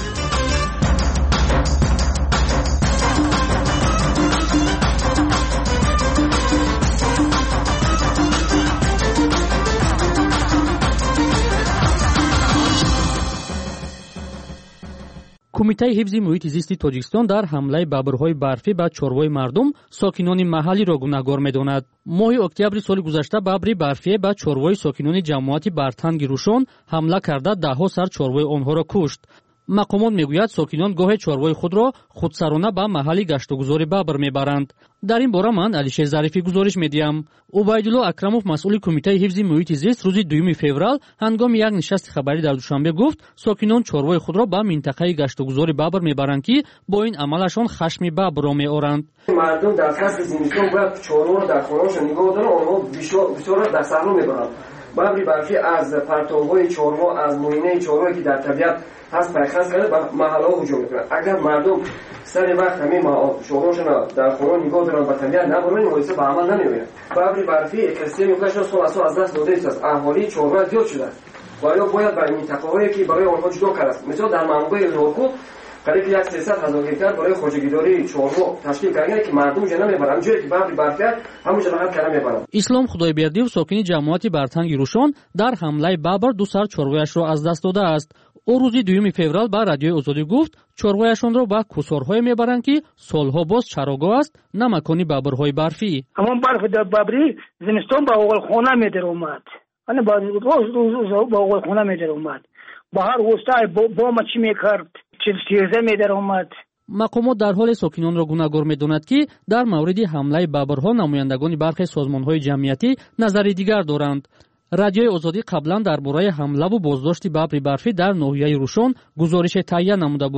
کمیته حفظ محیط زیست تاجیکستان در حمله ببرهای برفی به چاروای مردم ساکنان محلی را گناهکار می‌داند. ماه اکتبر سال گذشته ببری برفی به چاروای ساکنان جماعت برتنگ روشن حمله کرده ده‌ها سر چاروای آنها را کشت. مقامات میگوید ساکنان گاه چاروای خود را خودسرانه به محل گشتگذاری ببر میبرند. در این باره من علیشیر ظریفی گزارش میدیم. عبیدالله اکرموف مسئول کمیته حفظ محیط زیست روز دوم فوریه هنگام یک نشست خبری در دوشنبه گفت ساکنان چاروای خود را به منطقه گشتگذاری ببر میبرند که با این عملشان خشم ببر را میآورند. مردم در فصل زمستان باید چاروا را در خانه‌شان نگاه دارند، آنها بسیار در صحرا میبرند. ببری برفی از پرتوهای چاروا، از موینه چاروا که در طبیعت هست پرخاص کرده به محله‌ها هجوم می‌کنند. اگر مردم سر وقت همین شغلشون در خانه نگاه دارن به طبیعت نبرن، این حادثه به عمل نمی‌آید. ببری برفی اکسیمی می‌کنه سال از سال از دست داده است. اهالی چاروا زیاد شده. باید باید برای منطقه‌هایی که برای آنها جدا کرده است. مثلا در منبع لوکو قریب صد هزار هکتار برای خوجگیداری چاروا تشکیل کردن که مردم جنا میبرن، جایی که ببری برفی همونجا فقط کلام میبرن. اسلام خدایبردیو ساکن جماعت برتنگ روشن در حمله ببر دو سر چاروایش را از دست داده است. او روز دوم فوریه با رادیوی آزادی گفت چاروایشان را به کوسارهای میبرند که سالها باز چراگاه است، نه مکانی ببرهای برفی. همون برف در ببری زمستان با اول خانه میدر اومد. انا با روز روز با اول خانه میدر اومد. بهار وسطای با ما چی میکرد؟ چیزی میدر اومد. مقامات در حال ساکنان را گناهکار می‌دانند که در مورد حمله ببرها نمایندگان برخی سازمان‌های جمعیتی نظر دیگر دارند. رادیوی آزادی قبلا درباره حمله و بازداشت ببر برفی در ناحیه روشن گزارش تهیه نموده بود.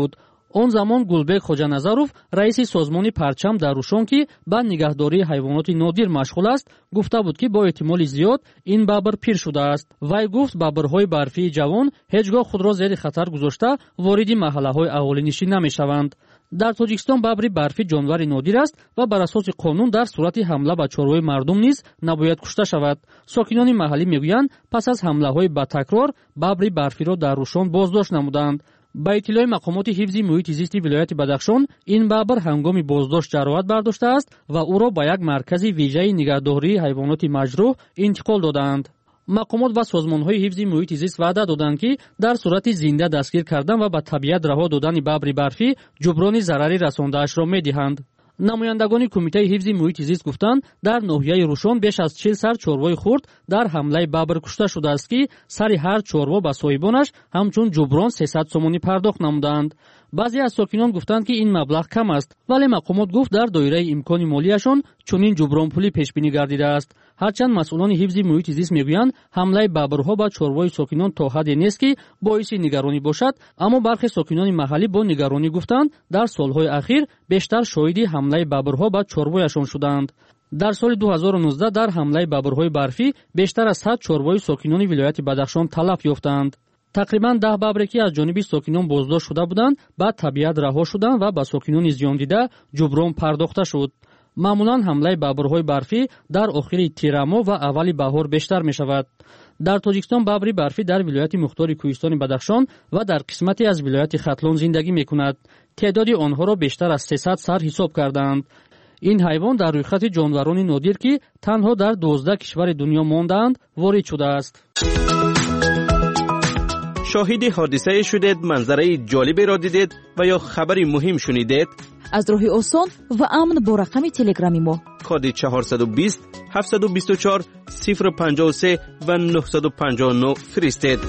он замон Гулбек Хоҷаназаров, раиси созмони Парчам дар Рушон, ки ба нигаҳдории ҳайвоноти нодир машғул аст, гуфта буд, ки бо эҳтимоли зиёд ин бабр пир шудааст. Вай гуфт, бабрҳои барфии ҷавон ҳеҷ гоҳ худро зери хатар гузошта вориди маҳаллаҳои аҳолинишӣ намешаванд. дар Тоҷикистон бабри барфӣ ҷонвари нодир аст ва бар асоси қонун дар сурати ҳамла ба чорвои мардум низ набояд кушта шавад. Сокинони маҳаллӣ мегӯянд, пас аз ҳамлаҳои батакрор бабри барфиро дар Рушон боздошт намуданд. ба иттилои мақомоти ҳифзи муҳити зисти вилояти Бадахшон, ин бабр ҳангоми боздошт ҷароҳат бардоштааст ва ӯро ба як маркази виҷаи нигаҳдории ҳайвоноти маҷрӯҳ интиқол додаанд. мақомот ва созмонҳои ҳифзи муҳити зист ваъда доданд, ки дар сурати зинда дастгир кардан ва ба табиат раҳо додани бабри барфӣ ҷуброни зарари расондаашро медиҳанд. намояндагони кумитаи ҳифзи муҳити зист гуфтанд, дар ноҳияи Рушон беш аз чил сар чорвои хурд дар ҳамлаи бабр кушта шудааст, ки сари ҳар чорво ба соҳибонаш ҳамчун ҷуброн сесад сомонӣ пардохт намуданд. баъзе аз сокинон гуфтанд, ки ин маблағ кам аст, вале мақомот гуфт дар доираи имкони молияшон чунин ҷубронпулӣ пешбинӣ гардидааст. ҳарчанд масъулони ҳифзи муҳити зист мегӯянд, ҳамлаи бабрҳо ба чорвои сокинон то ҳадде нест, ки боиси нигаронӣ бошад, аммо бархе сокинони маҳаллӣ бо нигаронӣ гуфтанд, дар солҳои ахир бештар шоҳиди ҳамлаи бабрҳо ба чорвояшон шуданд. дар соли ду ҳазору нуздаҳ дар ҳамлаи бабрҳои барфӣ бештар аз сад чорвои сокинони вилояти Бадахшон талаф ёфтанд. тақрибан даҳ бабре, ки аз ҷониби сокинон боздошт шуда буданд, ба табиат раҳо шуданд ва ба сокинони зиёндида ҷуброн пардохта шуд. маъмулан ҳамлаи бабрҳои барфӣ дар охири тирамоҳ ва аввали баҳор бештар мешавад. дар Тоҷикистон бабри барфӣ дар вилояти мухтори Кӯҳистони Бадахшон ва дар қисмате аз вилояти Хатлон зиндагӣ мекунад. теъдоди онҳоро бештар аз сесад сар ҳисоб карданд. ин ҳайвон дар рӯйхати ҷонварони нодир, ки танҳо дар дуздаҳ кишвари дунё мондаанд, ворид шудааст. шоҳиди ҳодисае шудед, манзараи ҷолиберо дидед ва ё хабари муҳим шунидед? аз роҳи осон ва амн бо рақами телеграми мо коди чаҳорсаду бист ҳафтсаду бисту чор сифр панҷоҳу се ва нуҳсаду панҷоҳу нӯ фиристед.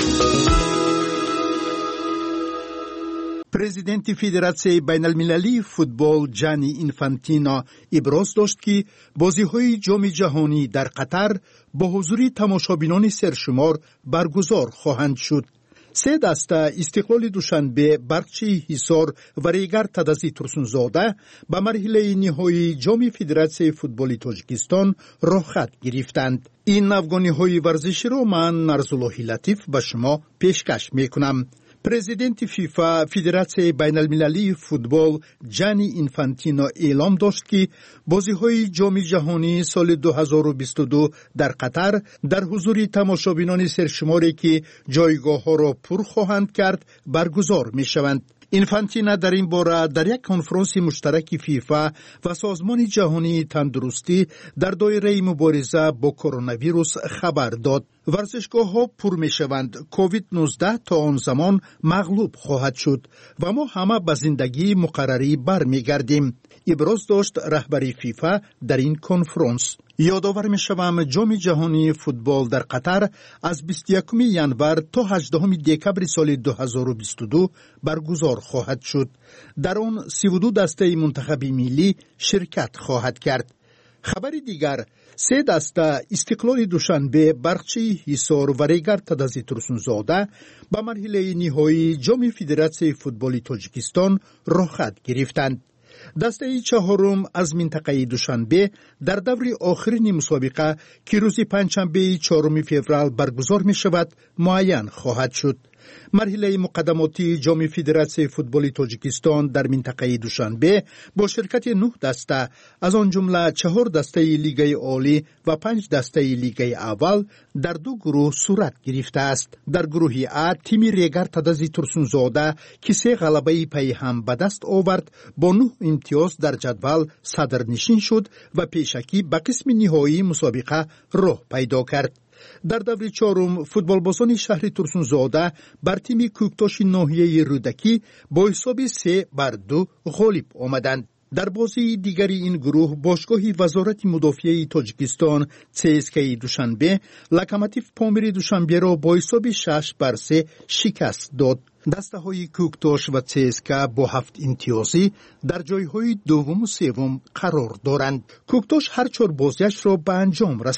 президенти Федератсияи байналмилалии футбол Ҷани Инфантино иброз дошт, ки бозиҳои ҷоми ҷаҳонӣ дар Қатар бо ҳузури тамошобинони сершумор баргузор хоҳанд шуд. се даста Истиқлоли Душанбе, Барқчии Ҳисор ва Регар Тадази Турсунзода ба марҳилаи ниҳоии ҷоми Федератсияи футболи Тоҷикистон роҳхат гирифтанд. ин афғониҳои варзиширо ман Нарзуллоҳи Латиф ба шумо пешкаш мекунам. президенти фифа Федератсияи байналмилалии футбол Ҷани Инфантино эълом дошт, ки бозиҳои ҷоми ҷаҳонии соли ду ҳазору бисту ду дар Қатар дар ҳузури тамошобинони сершуморе, ки ҷойгоҳҳоро пур хоҳанд кард, баргузор мешаванд. Инфантина дар ин бора дар як конфронси муштараки фифа ва созмони ҷаҳонии тандурустӣ дар доираи мубориза бо коронавирус хабар дод. варзишгоҳҳо пур мешаванд, ковид нуздаҳ то он замон мағлуб хоҳад шуд ва мо ҳама ба зиндагии муқаррарӣ бармегардем, иброз дошт раҳбари фифа дар ин конфронс. ёдовар мешавам, ҷоми ҷаҳонии футбол дар Қатар аз бисту якуми январ то ҳаждаҳуми декабри соли ду ҳазору бисту ду баргузор хоҳад шуд. дар он сиву ду дастаи мунтахаби миллӣ ширкат хоҳад кард. хабари дигар, се даста Истиқлоли Душанбе, Барқчии Ҳисор ва Регар Тадази Турсунзода ба марҳилаи ниҳоии ҷоми Федератсияи футболи Тоҷикистон роҳхат гирифтанд. дастаи чаҳорум аз минтақаи Душанбе дар даври охирини мусобиқа, ки рӯзи панҷшанбеи чоруми феврал баргузор мешавад, муайян хоҳад шуд. марҳилаи муқаддамотии ҷоми Федератсияи футболи Тоҷикистон дар минтақаи Душанбе бо ширкати нӯҳ даста, аз он ҷумла чаҳор дастаи Лигаи Олӣ ва панҷ дастаи Лигаи Аввал дар ду гурӯҳ сурат гирифтааст. дар гурӯҳи А тими Регар Тадази Турсунзода, ки се ғалабаи пайҳам ба даст овард, бо нӯҳ имтиёз дар ҷадвал садрнишин шуд ва пешакӣ ба қисми ниҳоии мусобиқа роҳ пайдо кард. дар даври чорум футболбозони шаҳри Турсунзода бар тими Кӯктоши ноҳияи Рӯдакӣ бо ҳисоби се бар ду ғолиб омаданд. дар бозии дигари ин гурӯҳ бошгоҳи Вазорати мудофиаи Тоҷикистон ЦСКаи Душанбе Локомотив Помири Душанберо бо ҳисоби шаш бар се шикаст дод. дастаҳои Кӯктош ва ЦСКА бо ҳафт имтиёзӣ дар ҷойҳои дуввуму севум қарор доранд. Кӯктош ҳар чор бозиашро ба анҷом расонд.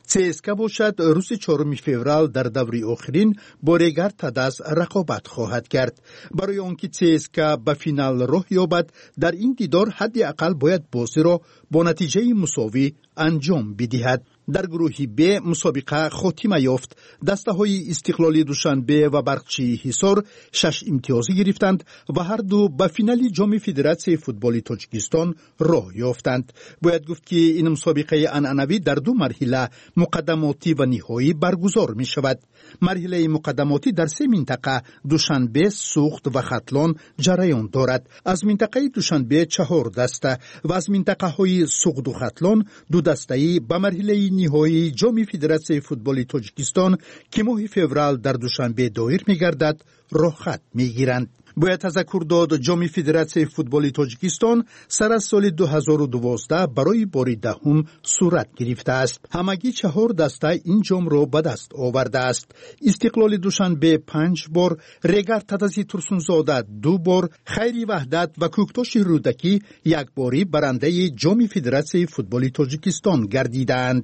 ЦСКА бошад рӯзи чорум феврал дар даври охирин бо Регар Тадас рақобат хоҳад кард. барои он ки ЦСКА ба финал роҳ ёбад, дар ин дидор ҳадди ақал бояд бозиро бо натиҷаи мусовӣ анҷом бидиҳад. дар гурӯҳи Б мусобиқа хотима ёфт. дастаҳои Истиқлоли Душанбе ва Барқчии Ҳисор шаш имтиёзӣ гирифтанд ва ҳар ду ба финали ҷоми Федератсияи футболи Тоҷикистон роҳ ёфтанд. бояд гуфт ки ин мусобиқаи анъанавӣ дар ду марҳила муқаддамотӣ ва ниҳоӣ баргузор мешавад. марҳилаи муқаддамотӣ дар се минтақа Душанбе, Суғд ва Хатлон ҷараён дорад. аз минтақаи Душанбе чаҳор даста ва аз минтақаҳои Суғду Хатлон ду дастаи ба марҳилаи ниҳоии ҷоми Федератсияи футболи Тоҷикистон ки моҳи феврал дар Душанбе доир мегардад, роҳхат мегиранд. бояд тазаккур дод ҷоми Федератсияи футболи Тоҷикистон сар аз соли ду ҳазору дувоздаҳ барои бори даҳум сурат гирифтааст. ҳамагӣ чаҳор даста ин ҷомро ба даст овардааст. Истиқлоли Душанбе панҷ бор, Регар Тадаси Турсунзода ду бор, Хайри Ваҳдат ва Кӯктоши Рӯдакӣ якборӣ барандаи ҷоми Федератсияи футболи Тоҷикистон гардидаанд.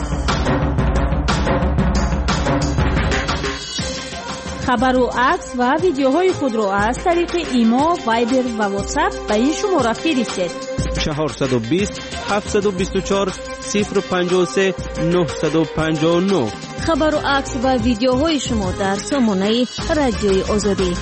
хабару акс ва видеоҳои худро аз тариқи имо, вайбер ва ватсап ба ин шумора фиристед. чаҳорсаду бист ҳафтсаду бисту чор сифр панҷоҳу се нӯҳсаду панҷоҳу нӯ. хабару акс ва видеоҳои шумо дар сомонаи радиои озодӣ.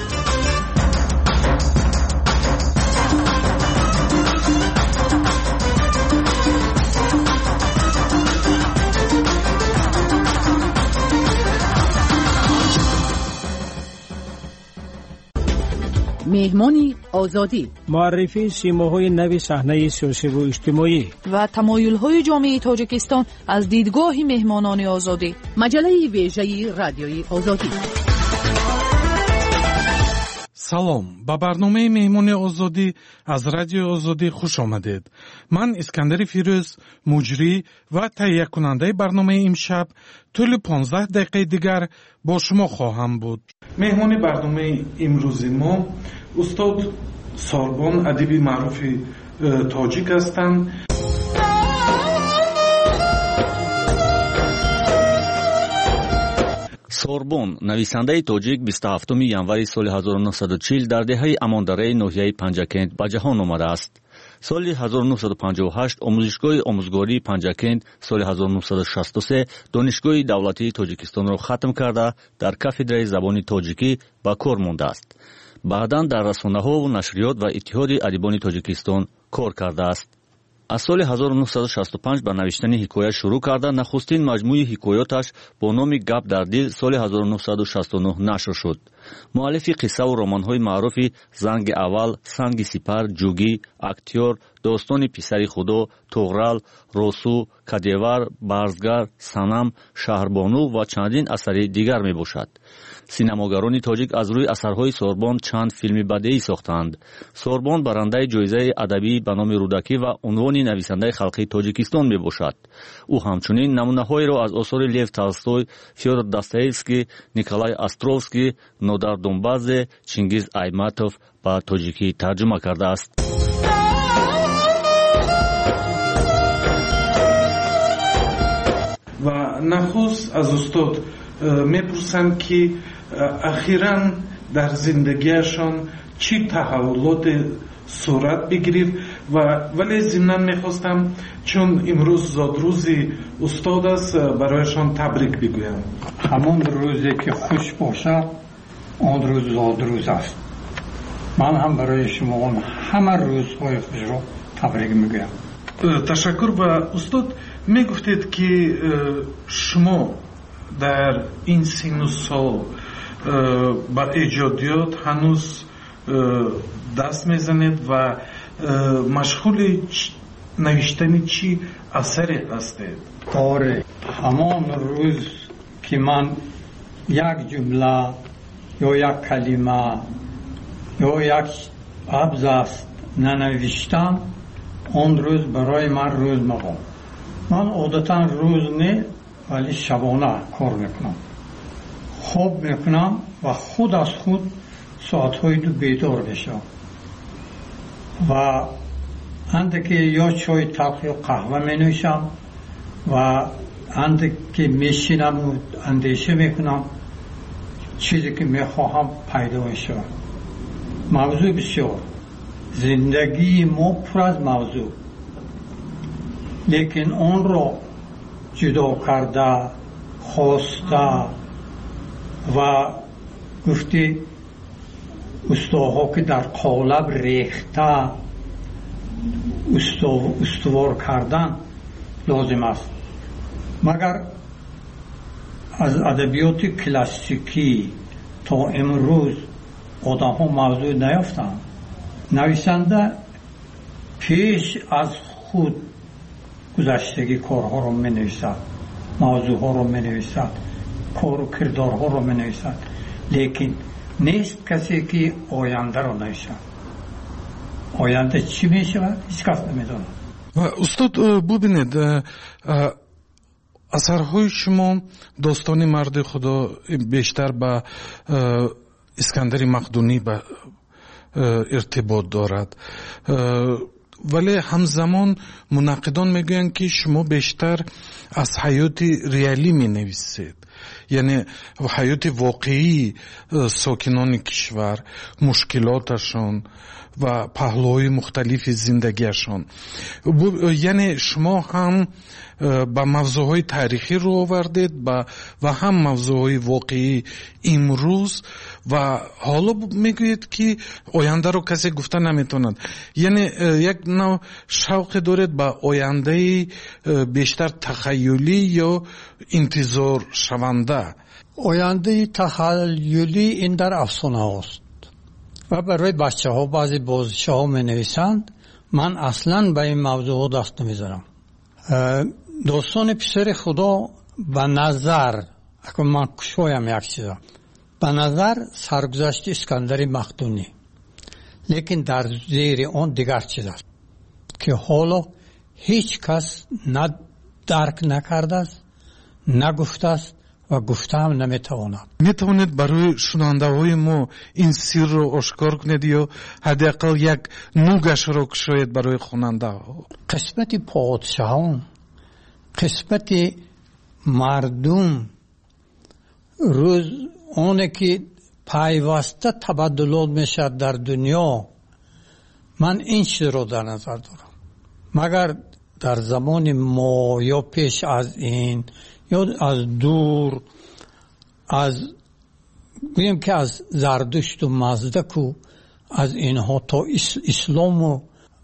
меҳмони озодӣ муаррифии симоҳои нави саҳнаи сиёсиву иҷтимоӣ ва тамоюлҳои ҷомеаи Тоҷикистон аз дидгоҳи меҳмонони озодӣ. маҷалаи вежаи радиои озодӣ. салом, ба барномаи меҳмони озодӣ аз радиои озодӣ хуш омадед. ман Искандари Фирӯз, муҷрӣ ва таҳиякунандаи барномаи имшаб тӯли понздаҳ дақиқаи дигар бо шумо хоҳам буд. меҳмони барномаи имрӯзи мо устод Сорбон, адиби маъруфи тоҷик ҳастанд. Сорбон, нависандаи тоҷик, бисту ҳафтуми январи соли ҳазору нуҳсаду чил дар деҳаи Амондараи ноҳияи Панҷакент ба ҷаҳон омадааст. соли ҳазору нуҳсаду панҷоҳу ҳашт омӯзишгоҳи омӯзгории Панҷакент, соли ҳазору нуҳсаду шасту се донишгоҳи давлатии Тоҷикистонро хатм карда, дар кафедраи забони тоҷикӣ ба кор мондааст. баъдан дар расонаҳо, нашриёт ва иттиҳоди адибони Тоҷикистон кор кардааст. аз соли ҳазору нуҳсаду шасту панҷ ба навиштани ҳикоя шурӯъ карда, нахустин маҷмӯи ҳикоёташ бо номи «Гап дар дил» соли ҳазору нуҳсаду шасту нӯҳ нашр шуд. муаллифи қиссаву романҳои маъруфи «Занги аввал», «Санги сипар», «Ҷугӣ», «Актёр», «Достони писари худо», «Туғрал», «Росу», «Кадевар», «Барзгар», «Санам», «Шаҳрбону» ва чандин асари дигар мебошад. синамогарони тоҷик аз рӯи асарҳои Сорбон чанд филми бадеӣ сохтаанд. Сорбон барандаи ҷоизаи адабӣ ба номи Рӯдакӣ ва унвони нависандаи халқи Тоҷикистон мебошад. ӯ ҳамчунин намунаҳоеро аз осори Лев Толстой, Фёдор Достоевский, Николай Островский, Нодар Донбаззе, Чингиз Айматов ба тоҷикӣ тарҷума кардааст. ва нахуст аз устод мепурсам ки ахиран дар зиндагиашон чӣ таҳаввулоте сурат бигирифт ва вале зимнан мехостам, чун имрӯз зодрӯзи устод аст, барояшон табрик бигӯям. ҳамон рӯзе ки хуш бошад, он рӯз зодрӯз аст. ман ҳам барои шумо ҳама рӯзҳои хушро табрик мегӯям. ташаккур. ва устод мегуфтед ки шумо дар ин синну сол ба эҷодиёт ҳанӯз даст мезанед ва машғули навиштани чӣ асаре ҳастед? оре, ҳамон рӯз ки ман як ҷумла ё як калима ё як абзац нанавиштам, он рӯз барои ман рӯз мабод. ман одатан рӯз не, вали шабона кор мекунам. хоб мекунам ва худ аз худ соатҳои ду бедор мешавам ва андаке ё чой талх ё қаҳва менӯшам ва اند که میشینم و اندیشه میکنم چیزی که میخواهم پیدا میشه. موضوع بسیار، زندگی ما پر از موضوع، لیکن اون رو جدا کرده، خواسته و گفتی استوها که در قالب ریخته استو استوار کردن لازم است. مگر از ادبیات کلاسیکی تا امروز آدم ها موضوع نیافتند. نویسنده پیش از خود گذشتگی کارها رو می نویسد، موضوع ها رو می نویسد، کار و کردار ها رو می نویسد، لیکن نیست کسی که آینده رو نویسد. آینده چی می شود؟ هیچ کس نمیدونه. استاد ببینید، اثرهای شما داستان مرد خدا بیشتر به اسکندر مقدونی به ارتباط دارد، ولی همزمان منقدان میگویند که شما بیشتر از حیات ریالی می نویسید، یعنی حیات واقعی ساکنان کشور، مشکلاتشان و پهلوهای مختلف زندگیشان. یعنی شما هم با موضوعهای تاریخی رو آوردید و هم موضوعهای واقعی امروز، و حالا میگویید که آینده رو کسی گفته نمیتوند. یعنی یک نوع شوق دارید با آینده بیشتر تخیلی یا انتظار شونده؟ آینده تخیلی این در افسانه است و برای بچه ها بعضی بازیچه ها می نویسند. من اصلا به این موضوع دست نمیزنم. داستان پسر خدا به نظر، اگر من کشویم یک چیزا، به نظر سرگذشت اسکندر مقدونی، لیکن در زیر آن دیگر چیز است که حالا هیچ کس نه درک نکرده است، نگفته است و گفته هم نمیتواند. میتواند برای شنونده های ما این سر رو آشکار کنید یا حداقل یک نوگش رو کشاید برای خواننده ها؟ قسمت پادشاهان، قسمت مردم، روز اونه که پیوسته تبادلات میشد در دنیا، من این چیز رو در نظر دارم. مگر در زمان ما یا پیش از این یا از دور، از گویم که از زردشت و مزدک و از اینها تا اسلام و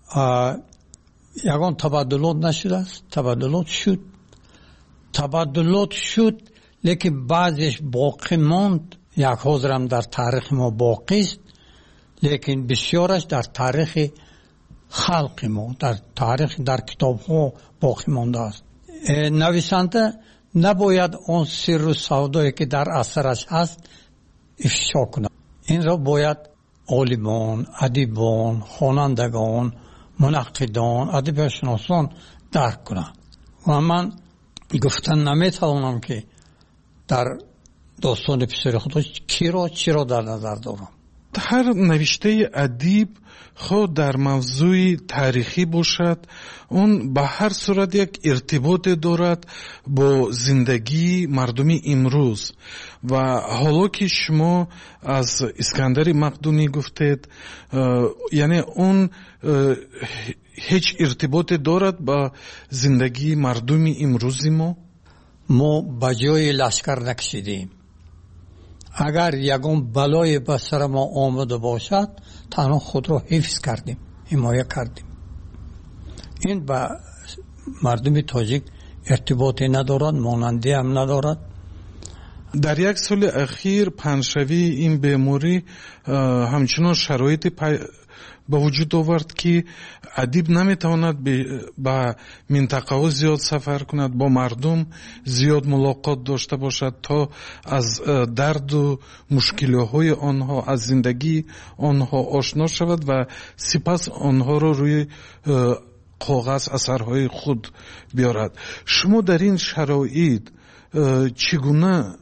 یگان تبادلات نشده است. تبادلات شد تبادلات شد لیکن بعضش باقی ماند. یک حاضرم در تاریخ ما باقی است، لیکن بسیارش در تاریخ خلق ما، در تاریخ در کتاب ها باقی مانده است. نویسنده نباید آن سر و سودایی که در اثرش هست افشا کند. این را باید عالمان، ادیبان، خوانندگان، منقدان، ادبیاتشناسان درک کنند. و من گفتن نمیتوانم که در داستان پسر خدا کی را چی را در نظر دارم. هر نوشته ادیب خود در موضوع تاریخی باشد، اون به هر صورت یک ارتباط دارد با زندگی مردمی امروز. و حالا که شما از اسکندر مقدونی گفتید، یعنی اون هیچ ارتباط دارد با زندگی مردمی امروزی ما؟ ما به جای لشکر نکشیدیم. اگر یگان بلای به سر ما آمده باشد، تنها خود را حفظ کردیم، حمایت کردیم. این با مردم تاجیک ارتباطی ندارد، مانندی هم ندارد. در یک سال اخیر پنجشوی این بیماری همچنان شرایط به وجود آورد که ادیب نمیتواند به منطقه ها زیاد سفر کند، با مردم زیاد ملاقات داشته باشد تا از درد و مشکلات آنها، از زندگی آنها آشنا شود و سپس آنها را روی کاغذ اثرهای خود بیارد. شما در این شرایط چگونه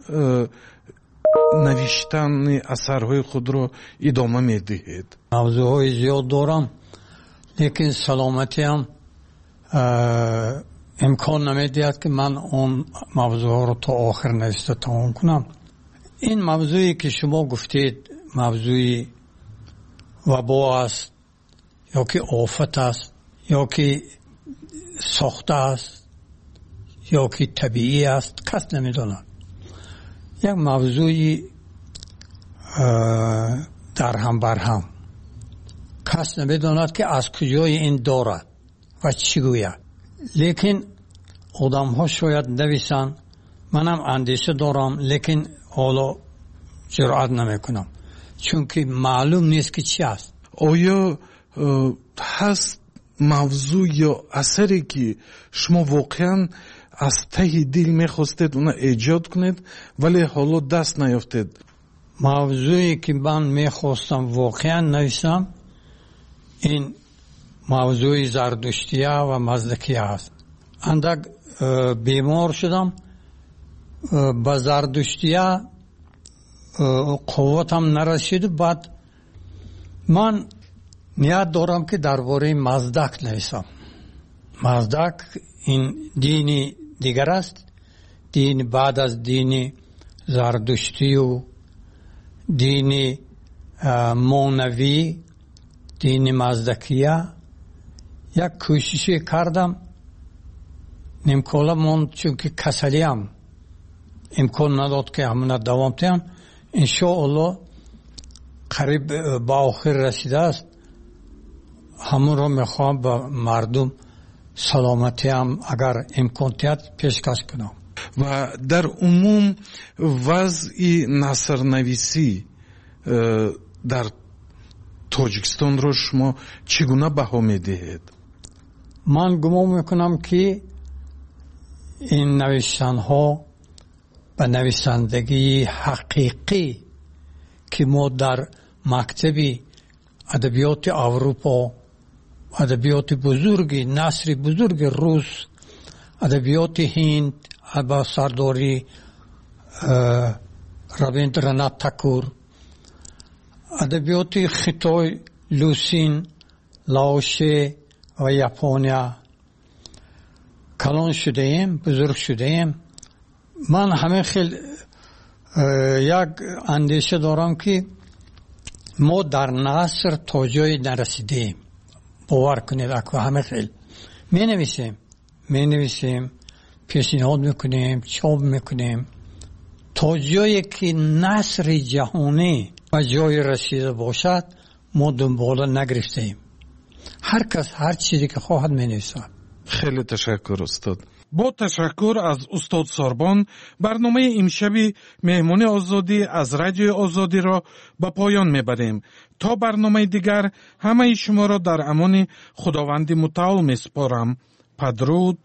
نوشتن اثرهای خود را ادامه می دهید؟ موضوعهای زیاد دارم، لیکن سلامتی هم امکان نمیدهد که من اون موضوع رو تا آخر نوشته تمام کنم. این موضوعی که شما گفتید موضوعی وبا است یا که آفت است یا که ساخته است یا که طبیعی است کس نمیداند. یک موضوعی در هم بر هم کس نمیداند که از کجای این دارد و چی گوید. لیکن آدم ها شاید نویسن، منم اندیشه دارم لیکن حالا جرأت نمی کنم چون که معلوم نیست که چی است. آیا هست موضوع یا اثری که شما واقعا از ته دل میخواستید اونا ایجاد کنید ولی حالا دست نیافتید؟ موضوعی که من میخواستم واقعا نویسم این موضوع زردشتیه و مزدکیه است. اندک بیمار شدم با زردشتیه قوتم نرسید. بعد من نیت دارم که درباره مزدک نویسم. مزدک این دینی دیگر است، دین بعد از دین زردشتی و دین مونوی، دین مزدکیه. یک کوششی کردم نیمکولا موند چون که کسلیم امکان نداد که همون دوام تیم. انشاءالله قریب با آخر رسیده است. همون رو میخوام با مردم سلامتی هم اگر امکانیت پیشکش کنم. و در عموم وضع نثرنویسی در تاجیکستان رو شما چگونه بها میدهید؟ من گمان میکنم که این نوشتن ها به نویسندگی حقیقی که ما در مکتب ادبیات اروپا، ادبیات بزرگی، نثر بزرگ روس، ادبیات هند با سرداری رابیندرانات تاکور، ادبیات خیتای لوسین، لاوشه و یاپونیا کلان شده ایم، بزرگ شده ایم. من همه خیلی یک اندیشه دارم که ما در نثر تا جای نرسیدیم. باور کنید اکو همه خیلی می نویسیم می نویسیم پیشنهاد میکنیم، چاپ میکنیم تا جایی که نثر جهانی و جای رسیده باشد ما دنبال نگرفتیم. هر کس هر چیزی که خواهد می نویسد. خیلی تشکر استاد. با تشکر از استاد ساربان برنامه امشبی مهمانی آزادی از رادیو آزادی را به پایان میبریم. تا برنامه دیگر همه شما را در امان خداوند متعال میسپارم. بدرود.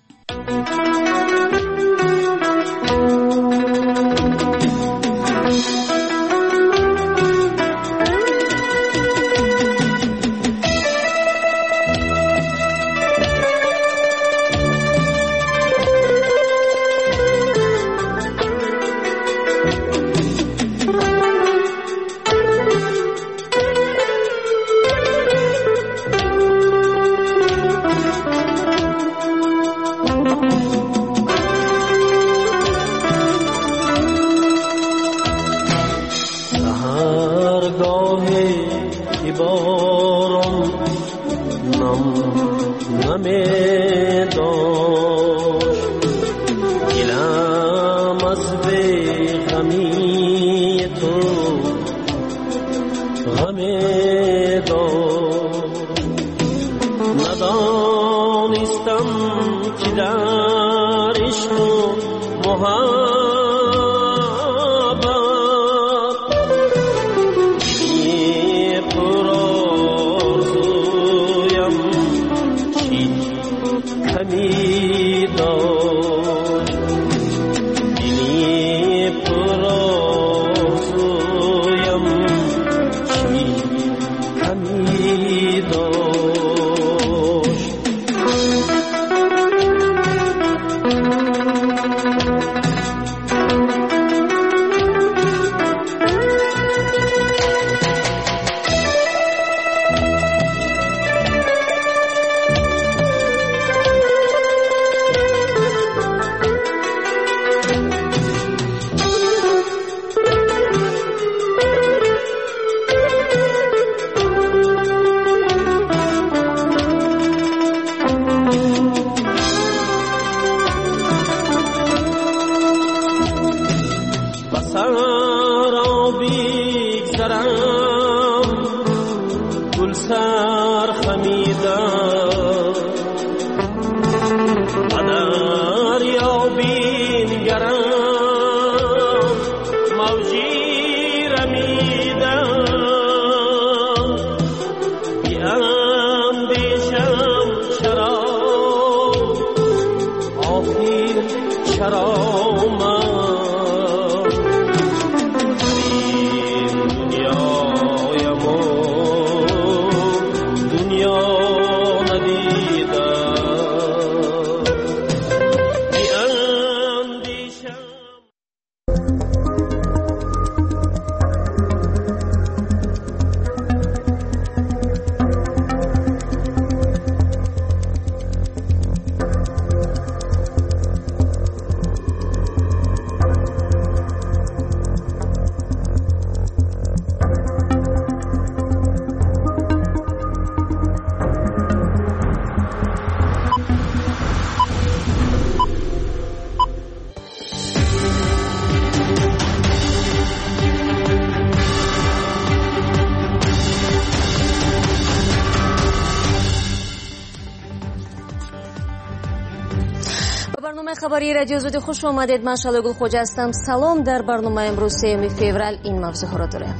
خبری رادیو زودی خوش آمدید. من شالگل خوجا هستم. سلام. در برنامه امروز سوم فوریه این موضوع را داریم.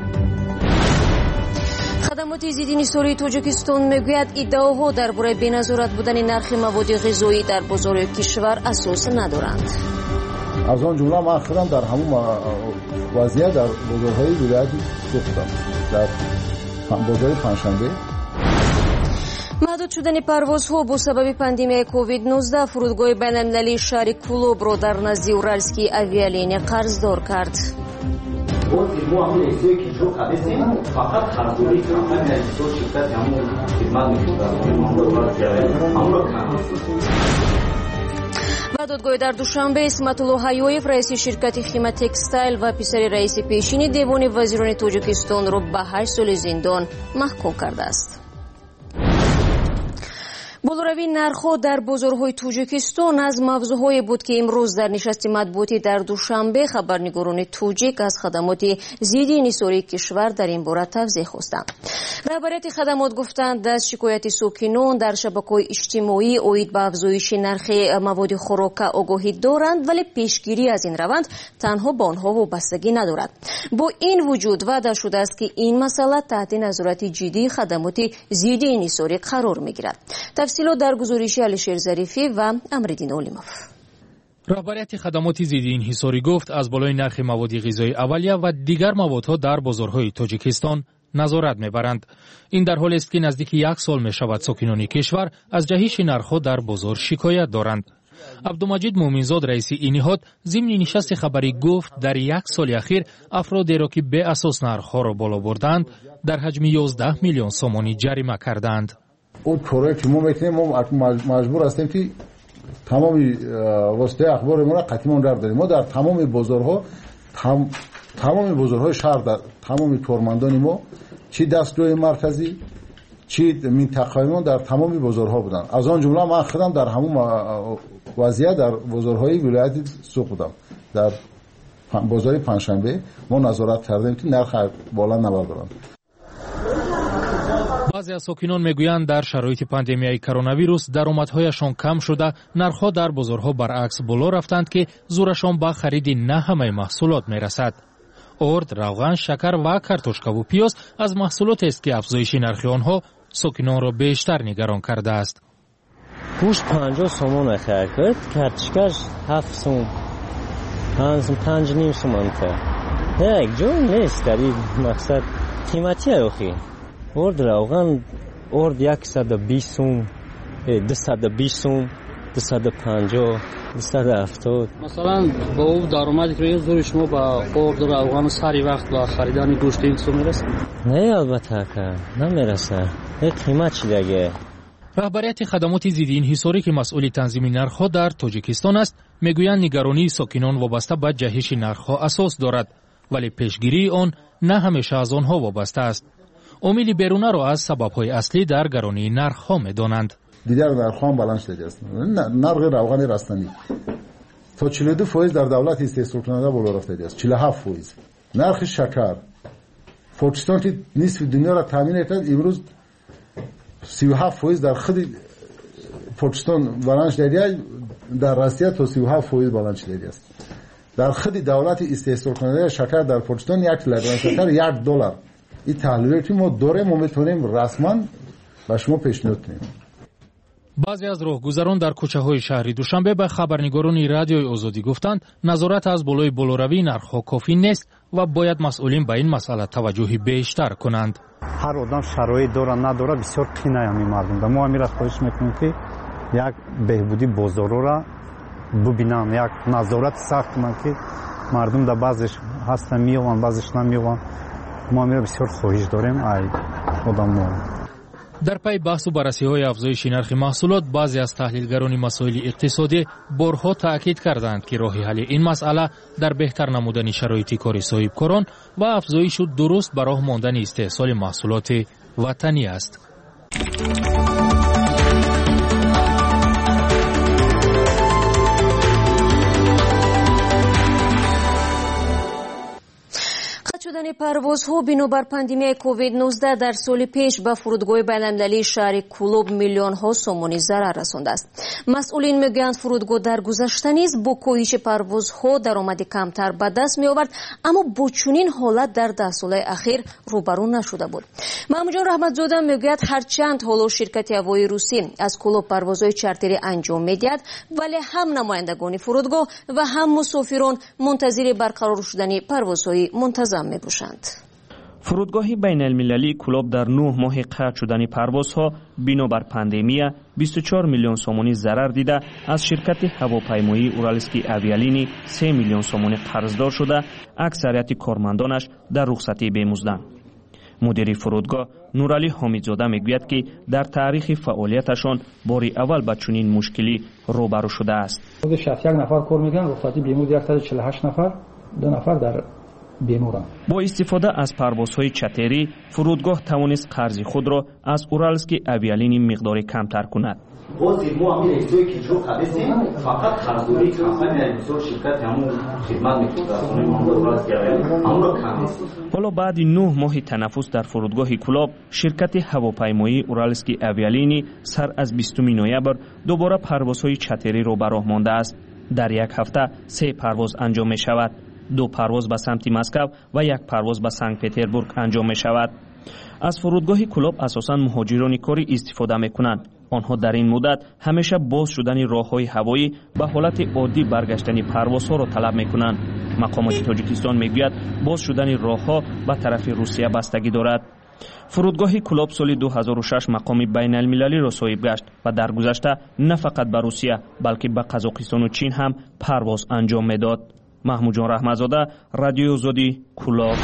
خدمات ضد سوری تاجیکستان میگوید ادعاها درباره بی‌نظارت بودن نرخ مواد غذایی در بازار کشور اساس ندارند. از آن جمله من خودم در همون وضعیت در بازارهای ولایتی سوختم، در بازار پنجشنبه. محدود شدن پروازها با سبب پاندمی کووید نوزده فرودگاه بین‌المللی شهر کولوب را در نزد اورالسکی آویالینی قرضدار کرد. و دادگاه در دوشنبه اسمت‌الله حیویف رئیس شرکت خیمه تکستایل و پسر رئیس پیشین دیوان وزیران تاجیکستان را به هشت سال زندان محکوم کرده است. بالوروی نرخ‌ها در بازارهای تاجیکستان از موضوعهایی بود که امروز در نشست مطبوعاتی در دوشنبه خبرنگاران تاجیک از خدمات ضد انحصاری کشور در این باره توضیح خواستند. رهبریت خدمات گفتند از شکایت ساکنان در شبکه‌های اجتماعی اوید به افزایش نرخ مواد خوراک آگاهی دارند، ولی پیشگیری از این روند تنها به آنها وابستگی ندارد. با این وجود وعده شده است که این مسئله تحت نظارت جدی خدمات ضد انحصاری قرار می‌گیرد. تفصیلات در گزارش علیشیر ظریفی و امردین اولیموف. رهبریت خدمات ضد انحصاری گفت از بالای نرخ مواد غذایی اولیه و دیگر موادها در بازارهای تاجیکستان نظارت میبرند. این در حالی است که نزدیک یک سال می شود ساکنان کشور از جهش نرخ‌ها در بازار شکایت دارند. عبدالمجید مومنزاد رئیس این نهاد ضمن نشست خبری گفت در یک سال اخیر افرادی را که به اساس نرخ‌ها را بالا بردند در حجم یازده میلیون سومانی جریمه کردند. اون کاری که ما میتونیم ما مجبور هستیم که تمام واسطه اخبار ما را قطعی در داریم. ما در تمام بازارها تم تمام بازارهای شهر در تمام کارمندان ما چی دستگاه مرکزی چی منطقه ما در تمام بازارها بودن. از آن جمله من خودم در همون وضعیت در بازارهای ولایتی سوق بودم. در بازار پنجشنبه ما نظارت کردیم که نرخ بالا نبردارند. بعضی از ساکنان میگویند در شرایط پاندمی کرونا ویروس درآمدهایشان کم شده، نرخ‌ها در بازارها برعکس بالا رفتند که زورشان به خرید نه همه محصولات میرسد. ارد، روغن، شکر و کارتوشکا و پیاز از محصولاتی است که افزایش نرخ آنها ساکنان را بیشتر نگران کرده است. گوشت پنجاه سومون خرید کرد، کارتوشکاش هفت سوم، پنج پنج نیم سومن کرد. یک جور نیست در این مقصد قیمتی اخی. ارد روغن ارد صد و بیست سوم، دویست و بیست سوم، دویست و پنجاه، دویست و هفتاد. مثلا با او درآمدی که زور شما با ارد روغن سری وقت با خریدن گوشت این سو میرسه؟ نه البته که نمیرسه. این قیمت چی دیگه؟ رهبریت خدمات ضد انحصاری که مسئول تنظیم نرخ‌ها در تاجیکستان است میگویند نگرانی ساکنان وابسته به جهش نرخ‌ها اساس دارد، ولی پیشگیری آن نه همیشه از آنها وابسته است. امیلی بیرونه را از سبب‌های اصلی در گرانی نرخ‌ها می‌دانند. دیگر نرخ‌ها بلند شده است. نرخ روغن رستنی تا چهل و دو درصد در دولت استحصال کننده بالا رفته است. چهل و هفت درصد. نرخ شکر پاکستان که نصف دنیا را تامین کرد امروز سی و هفت درصد در خود پاکستان بلند شده، در روسیه تا سی و هفت درصد بلند شده است. در خود دولت استحصال کننده شکر در پاکستان یک کیلوگرم شکر یک دلار. این تحلیلی که ما داریم ما میتونیم رسما به شما پیشنهاد کنیم. بعضی از راهگذران در کوچه‌های شهر دوشنبه به خبرنگاران رادیوی آزادی گفتند نظارت از بالای بالاروی نرخ‌ها کافی نیست و باید مسئولین به این مسئله توجه بیشتر کنند. هر آدم شرایط داره نداره بسیار قینه همین مردم ده. ما امیر خواهش میکنیم که یک بهبودی بازارا را ببینن، یک نظارت سخت کنن که مردم در بعضش هستن میوان بعضش نمیوان. ما امیر بسیار خواهش داریم ای آدم. در پی بحث و بررسی‌های افزایش نرخ محصولات بعضی از تحلیلگران مسائل اقتصادی بارها تاکید کردند که راه حل این مسئله در بهتر نمودن شرایط کار صاحبکاران و افزایش درست به راه ماندن استحصال محصولات وطنی است. شدن پروازها بنابر پاندمی کووید نوزده در سال پیش به فرودگاه بین‌المللی شهر کولوب میلیون ها سومونی ضرر رسانده است. مسئولین میگویند فرودگاه در گذشته نیز با کاهش پروازها درآمد کمتر به دست می آورد، اما با چنین حالت در ده سال اخیر روبرو نشده بود. محمود جان رحمتزاده میگوید هرچند حالا شرکت هوایی روسی از کولوب پروازهای چارتری انجام میدهد، ولی هم نمایندگان فرودگاه و هم مسافران منتظر برقرار شدن پروازهای منتظم می باشند. فرودگاه بین المللی کولوب در نه ماه قطع شدن پروازها بنابر پاندمی بیست و چهار میلیون سومونی ضرر دیده از شرکت هواپیمایی اورالسکی اویالینی سه میلیون سومونی قرضدار شده، اکثریت کارمندانش در رخصتی بیمزدند. مدیر فرودگاه نورعلی حمیدزاده میگوید که در تاریخ فعالیتشان باری اول با چنین مشکلی روبرو شده است. شصت و یک نفر کار میکنن، رخصتی بیمزد صد و چهل و هشت نفر، دو نفر در بیمورند. با استفاده از پروازهای چارتری فرودگاه توانست قرض خود را از اورالسکی اویالینی مقداری کمتر کند. بازی ما همین اجزایی که جو قبضیم فقط قرضداری کمپانی مثل شرکت همون خدمت میکنه ما اورالسکی اویالینی همون را کم. حالا بعد نه ماه تنفس در فرودگاه کولوب شرکت هواپیمایی اورالسکی اویالینی سر از بیستم نوامبر دوباره پروازهای چارتری را به راه مانده است. در یک هفته سه پرواز انجام می شود. دو پرواز به سمت مسکو و یک پرواز به سنت پترزبورگ انجام می شود. از فرودگاه کولوب اساساً مهاجران کاری استفاده می کنند. آنها در این مدت همیشه باز شدن راههای هوایی به حالت عادی برگشتن پروازها را طلب می کنند. مقامات تاجیکستان می گوید باز شدن راهها به طرف روسیه بستگی دارد. فرودگاه کولوب سال دو هزار و شش مقام بین المللی را صاحب گشت و در گذشته نه فقط به روسیه بلکه به قزاقستان و چین هم پرواز انجام میداد. محمود جان رحمتزاده، رادیو آزادی، کولوب.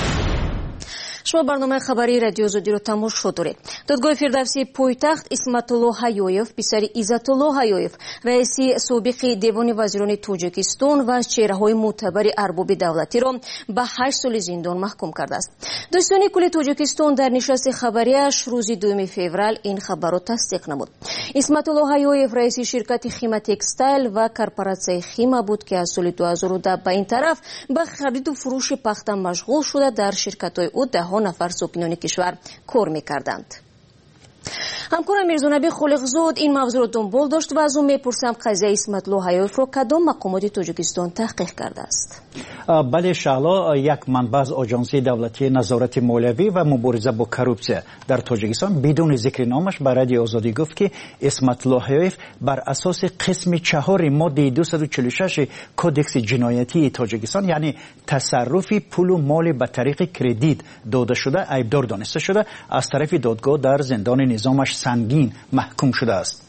شما برنامه خبری رادیو آزادی رو تماشا دارید. دادگاه فردوسی پایتخت اسمتالله حیویف پسر عزتالله حیویف رئیس سابق دیوان وزیران تاجیکستان و چهره‌های معتبر ارباب دولتی را به هشت سال زندان محکوم کرده است. دادستان کل تاجیکستان در نشست خبریش روز دوم فوریه این خبر را تصدیق نمود. اسمتالله حیویف رئیس شرکت خیمه تکستایل و کارپوراسیون خیمه بود که از سال دو هزار و ده به این طرف به خرید و فروش پخته مشغول شده در شرکت‌های او ده نفر ساکنان کشور کار می‌کردند. همکارم میرزا نبی خالقزاد این موضوع را دنبال داشت و از اون میپرسم قضیه اسمتالله حیویف را کدام مقامات تاجیکستان تحقیق کرده است؟ بله شعلا، یک منبع از آژانسی دولتی نظارت مالیوی و مبارزه با کروپسیه در تاجیکستان بدون ذکر نامش به رادیو آزادی گفت که اسمتالله حیویف بر اساس قسم چهار ماده دویست و چهل و شش کدکس جنایتی تاجیکستان یعنی تصرف پول و مال به طریق کردیت داده شده ایبدار دانسته شده از طرف دادگاه در زندان نظامش سنگین محکوم شده است.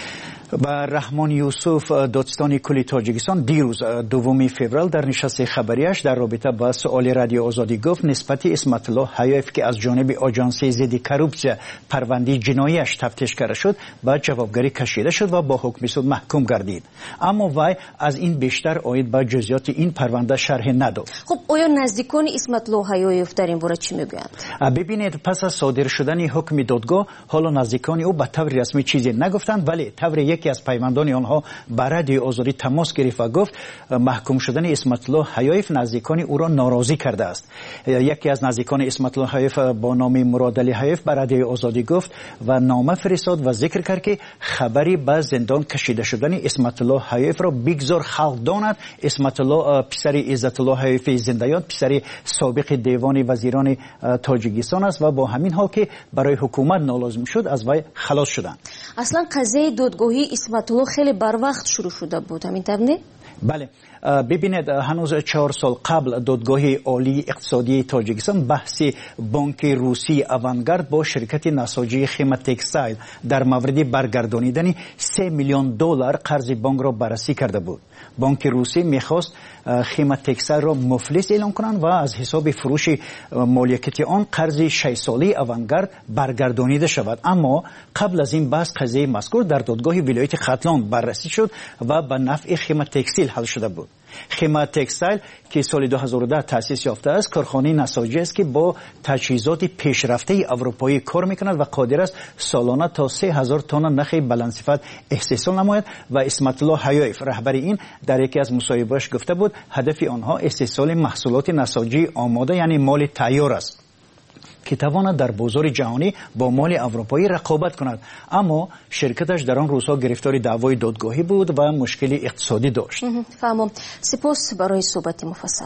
و رحمان یوسف دادستان کل تاجیکستان دیروز دوم فوریه در نشست خبریش در رابطه با سؤال رادیو آزادی گفت نسبت اسمتالله حیویف که از جانب آژانس ضد کروپسیه پرونده جناییش تفتیش کرده شد به جوابگری کشیده شد و با حکم صادر محکوم گردید، اما وی از این بیشتر آید به جزئیات این پرونده شرح نداد. خب آیا نزدیکان اسمتالله حیویف در این باره چی میگویند؟ ببینید پس از صادر شدن حکم دادگاه حالا نزدیکان او به طور رسمی چیزی نگفتند، ولی طور یکی از پیوندان آنها به رادیو آزادی تماس گرفت و گفت محکوم شدن اسمتالله حیویف نزدیکان او را ناراضی کرده است. یکی از نزدیکان اسمتالله حیویف با نام مرادعلی حیویف به رادیو آزادی گفت و نامه فرستاد و ذکر کرد که خبری به زندان کشیده شدن اسمتالله حیویف را بگذار خلق داند. اسمتالله پسر عزتالله حیویف زنده‌یاد پسر سابق دیوان وزیران تاجیکستان است و با همین حال که برای حکومت نالازم شد از وی خلاص شدند. اصلا قضیه دادگاهی اسمتالله خیلی بر وقت شروع شده بود، همین طور؟ بله، ببینید هنوز چهار سال قبل دادگاه عالی اقتصادی تاجیکستان بحث بانک روسی اوانگارد با شرکت نساجی خیمه تکستایل در مورد برگردانیدن سه میلیون دلار قرض بانک را بررسی کرده بود. بانک روسی میخواست خیمه تکستایل را مفلس اعلام کنند و از حساب فروش مالکیت آن قرض شش ساله اوانگارد برگردانیده شود، اما قبل از این بحث قضیه مذکور در دادگاه ولایت ختلان بررسی شد و به نفع خیمه تکستایل حل شده بود. خیمه تکستایل که سال دو هزار و ده تأسیس یافته است کارخانه نساجی است که با تجهیزات پیشرفته اروپایی کار میکند و قادر است سالانه تا سه هزار تن نخ بلندصفت استحصال نماید و اسمت الله حیایف رهبر این در یکی از مصاحبه‌اش گفته بود هدف آنها استحصال محصولات نساجی آماده یعنی مال تیار است که تواند در بازار جهانی با مال اروپایی رقابت کند، اما شرکتش در آن روزها گرفتار دعوای دادگاهی بود و مشکل اقتصادی داشت. فهمم. سپاس برای صحبت مفصل.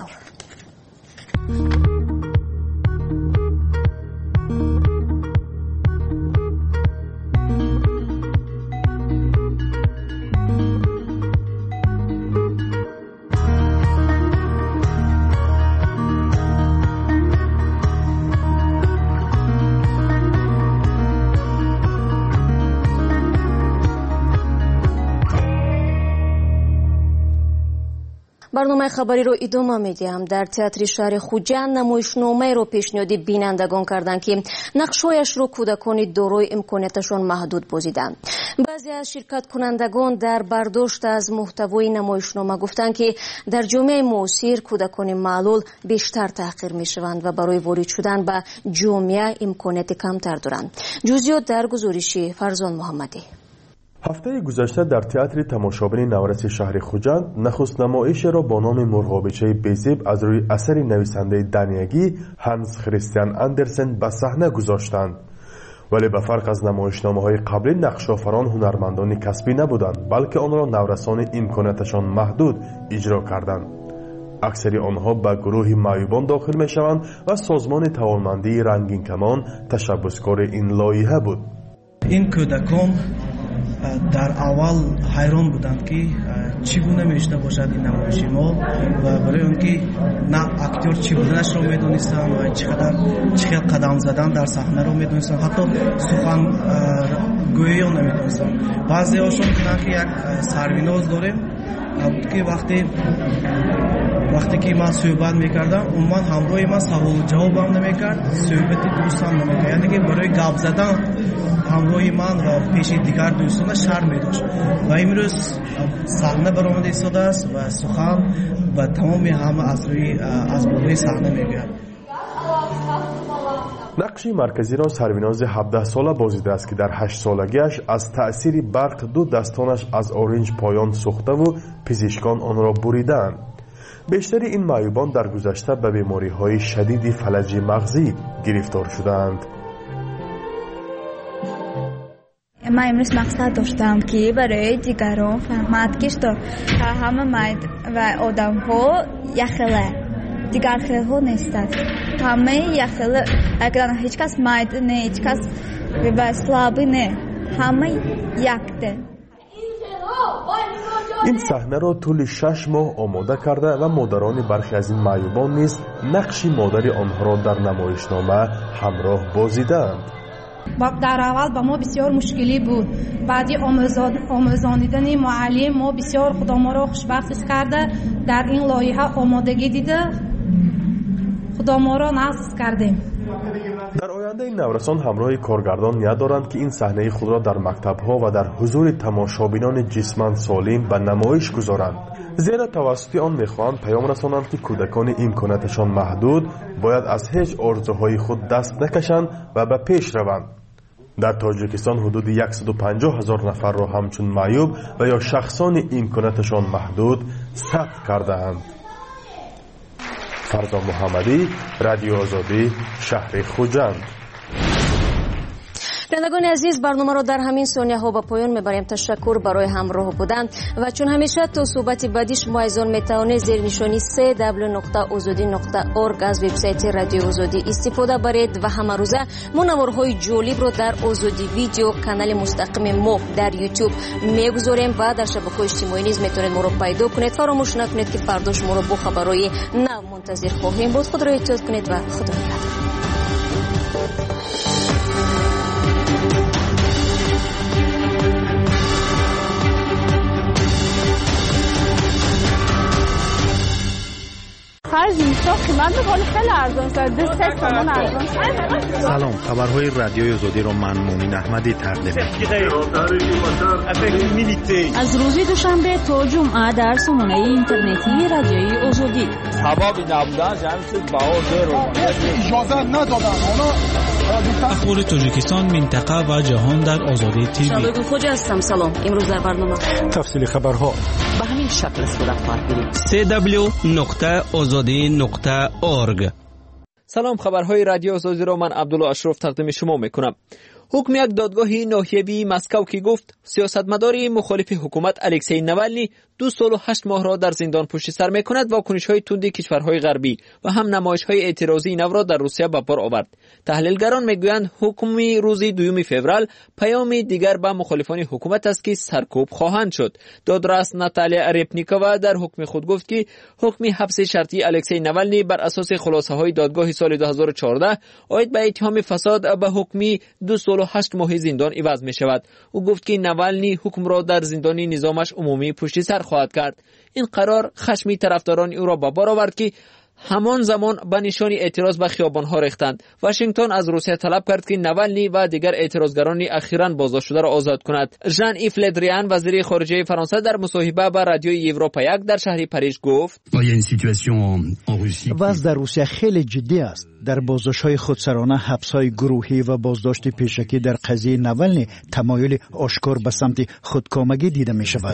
برنامه خبری رو ادامه میدیم. در تئاتر شهر خوجند نمایشنامه رو پیشنهادی بینندگان کردند که نقشهایش رو کودکان دارای امکاناتشان محدود بازیدند. بعضی از شرکت کنندگان در برداشت از محتوای نمایشنامه گفتند که در جامعه معاصر کودکان معلول بیشتر تحقیر میشوند و برای وارد شدن به جامعه امکانات کمتر دارند. جزئیات در گزارش فرزان محمدی. هفته گذشته در تئاتر تماشابین نورس شهر خوجند نخست نمایش را با نام مرغابچه بیزیب از روی اثر نویسنده دانیگی هانس کریستیان اندرسن به صحنه گذاشتند. ولی به فرق از نمایشنامه‌های قبلی نقش‌آفران هنرمندان کسبی نبودند، بلکه آن را نورسان امکاناتشان محدود اجرا کردند. اکثری آنها به گروه معیوبان داخل می‌شوند و سازمان توانمندی رنگین کمان تشبسکار این لایحه بود. این کودکان در اول حیران بودند که چگونه میشده باشد این نمایش ما و برای اون که نه اکتور چی بودنش رو میدونستن و چقدر چقدر قدم زدن در صحنه رو میدونستن، حتی سخن گویی رو نمیدونستن. بعضی هاشون که یک سرویناز داریم بود که وقتی وقتی که من صحبت میکردم اون من همراه من سوال و جواب هم نمیکرد، صحبت درست هم نمیکرد، یعنی که برای گپ زدن همراه من و پیش دیگر دوستان شرم میداشت و امروز صحنه برآمده ایستاده است و سخن و تمام همه از روی از بالای صحنه میگوید. نقش مرکزی را سرویناز هفده ساله بازیده است که در هشت سالگیش از تأثیر برق دو دستانش از اورنج پایان سوخته و پزشکان آن را بریدند. بیشتر این معیوبان در گذشته به بیماری‌های شدید فلج مغزی گرفتار شدند. من امروز مقصد داشتم که برای دیگران فهمت کشم که همه مرد و آدم ها یخله دیگر خیلی ها نیستند، همه یخله، اگر هیچ کس مرد نه، هیچ کس و سلابی نه، همه یکته. این صحنه را طول شش ماه آماده کرده و مادران برخی از این معیوبان نیز نقش مادر آنها را در نمایشنامه همراه بازیدند. در اول با ما بسیار مشکلی بود، بعدی آموزاندن معلم ما بسیار خدا ما را خوشبخت کرده، در این لایحه آمادگی دیده خدا ما را نصب کردیم. در آینده این نورسان همراه کارگردان نیت دارند که این صحنه خود را در مکتب‌ها و در حضور تماشابینان جسماند سالم به نمایش گذارند، زیرا توسط آن می‌خواهند پیام رسانند که کودکان امکاناتشان محدود باید از هیچ آرزوهای خود دست نکشند و به پیش روند. در تاجیکستان حدود صد و پنجاه هزار نفر را همچون معیوب و یا شخصان امکاناتشان محدود ثبت کرده‌اند. فرزان محمدی، رادیو آزادی، شهر خوجند. بینندگان عزیز، برنامه را در همین ثانیه ها به پایان میبریم. تشکر برای همراه بودن و چون همیشه تا صحبت بعدی شما از آن میتوانید زیر نشانی سه دبلیو نقطه آزادی نقطه اورگ از وبسایت رادیو آزادی استفاده برید و همه روزه منورهای جالب را در آزادی ویدیو کانال مستقیم ما در یوتیوب میگذاریم و در شبکه‌های اجتماعی نیز میتونید ما را پیدا کنید. فراموش نکنید که فردا شما را با خبرهای نو منتظر خواهیم بود. خود را احتیاط کنید و خدا نگهدار. خرج میشه قیمت ولی خیلی ارزان است. سه تومن ارزان. سلام، خبرهای رادیوی آزادی را من مومن احمدی تقدیم می‌کنم. از روز دوشنبه تا جمعه در سامانه اینترنتی رادیوی آزادی. سبب نبودن جنس بهادر رو اجازه ندادن. اخبار تاجیکستان، منطقه و جهان در آزادی تیوی. شبکه خوجا هستم. سلام. امروز در برنامه تفصیل خبرها به همین شکل صورت پرگیریم. سی دبلیو نقطه آزادی نقطه اورگ. سلام، خبرهای رادیو آزادی را من عبدالله اشرف تقدیم شما میکنم. حکم یک دادگاه ناحیوی مسکو که گفت سیاستمدار مخالف حکومت الکسی نوالنی دو سال و هشت ماه را در زندان پشت سر میکند، واکنش‌های تند کشورهای غربی و هم نمایش‌های اعتراضی نو را در روسیه به بار آورد. تحلیلگران میگویند حکم روز دوم فوریه پیام دیگر به مخالفان حکومت است که سرکوب خواهند شد. دادرس ناتالیا ریپنیکووا در حکم خود گفت که حکم حبس شرطی الکسی نوالنی بر اساس خلاصه‌های دادگاه سال دو هزار و چهارده عاید به اتهام فساد به حکم دو سال و هشت ماه زندان عوض می شود. او گفت که نوالنی حکم را در زندان نظامش عمومی پشت سر خواهد کرد. این قرار خشمی طرفداران او را به بار آورد که همان زمان به نشان اعتراض به خیابان‌ها ریختند. واشنگتن از روسیه طلب کرد که نوالنی و دیگر اعتراضگران اخیراً بازداشت شده را آزاد کند. ژان ایف لدریان وزیر خارجه فرانسه در مصاحبه با رادیوی اروپا یک در شهر پاریس گفت: وضع در روسیه خیلی جدی است. در بازداشت‌های خودسرانه، حبس‌های گروهی و بازداشت پیشکی در قضیه نوالنی تمایل آشکار به سمت خودکامگی دیده می‌شود.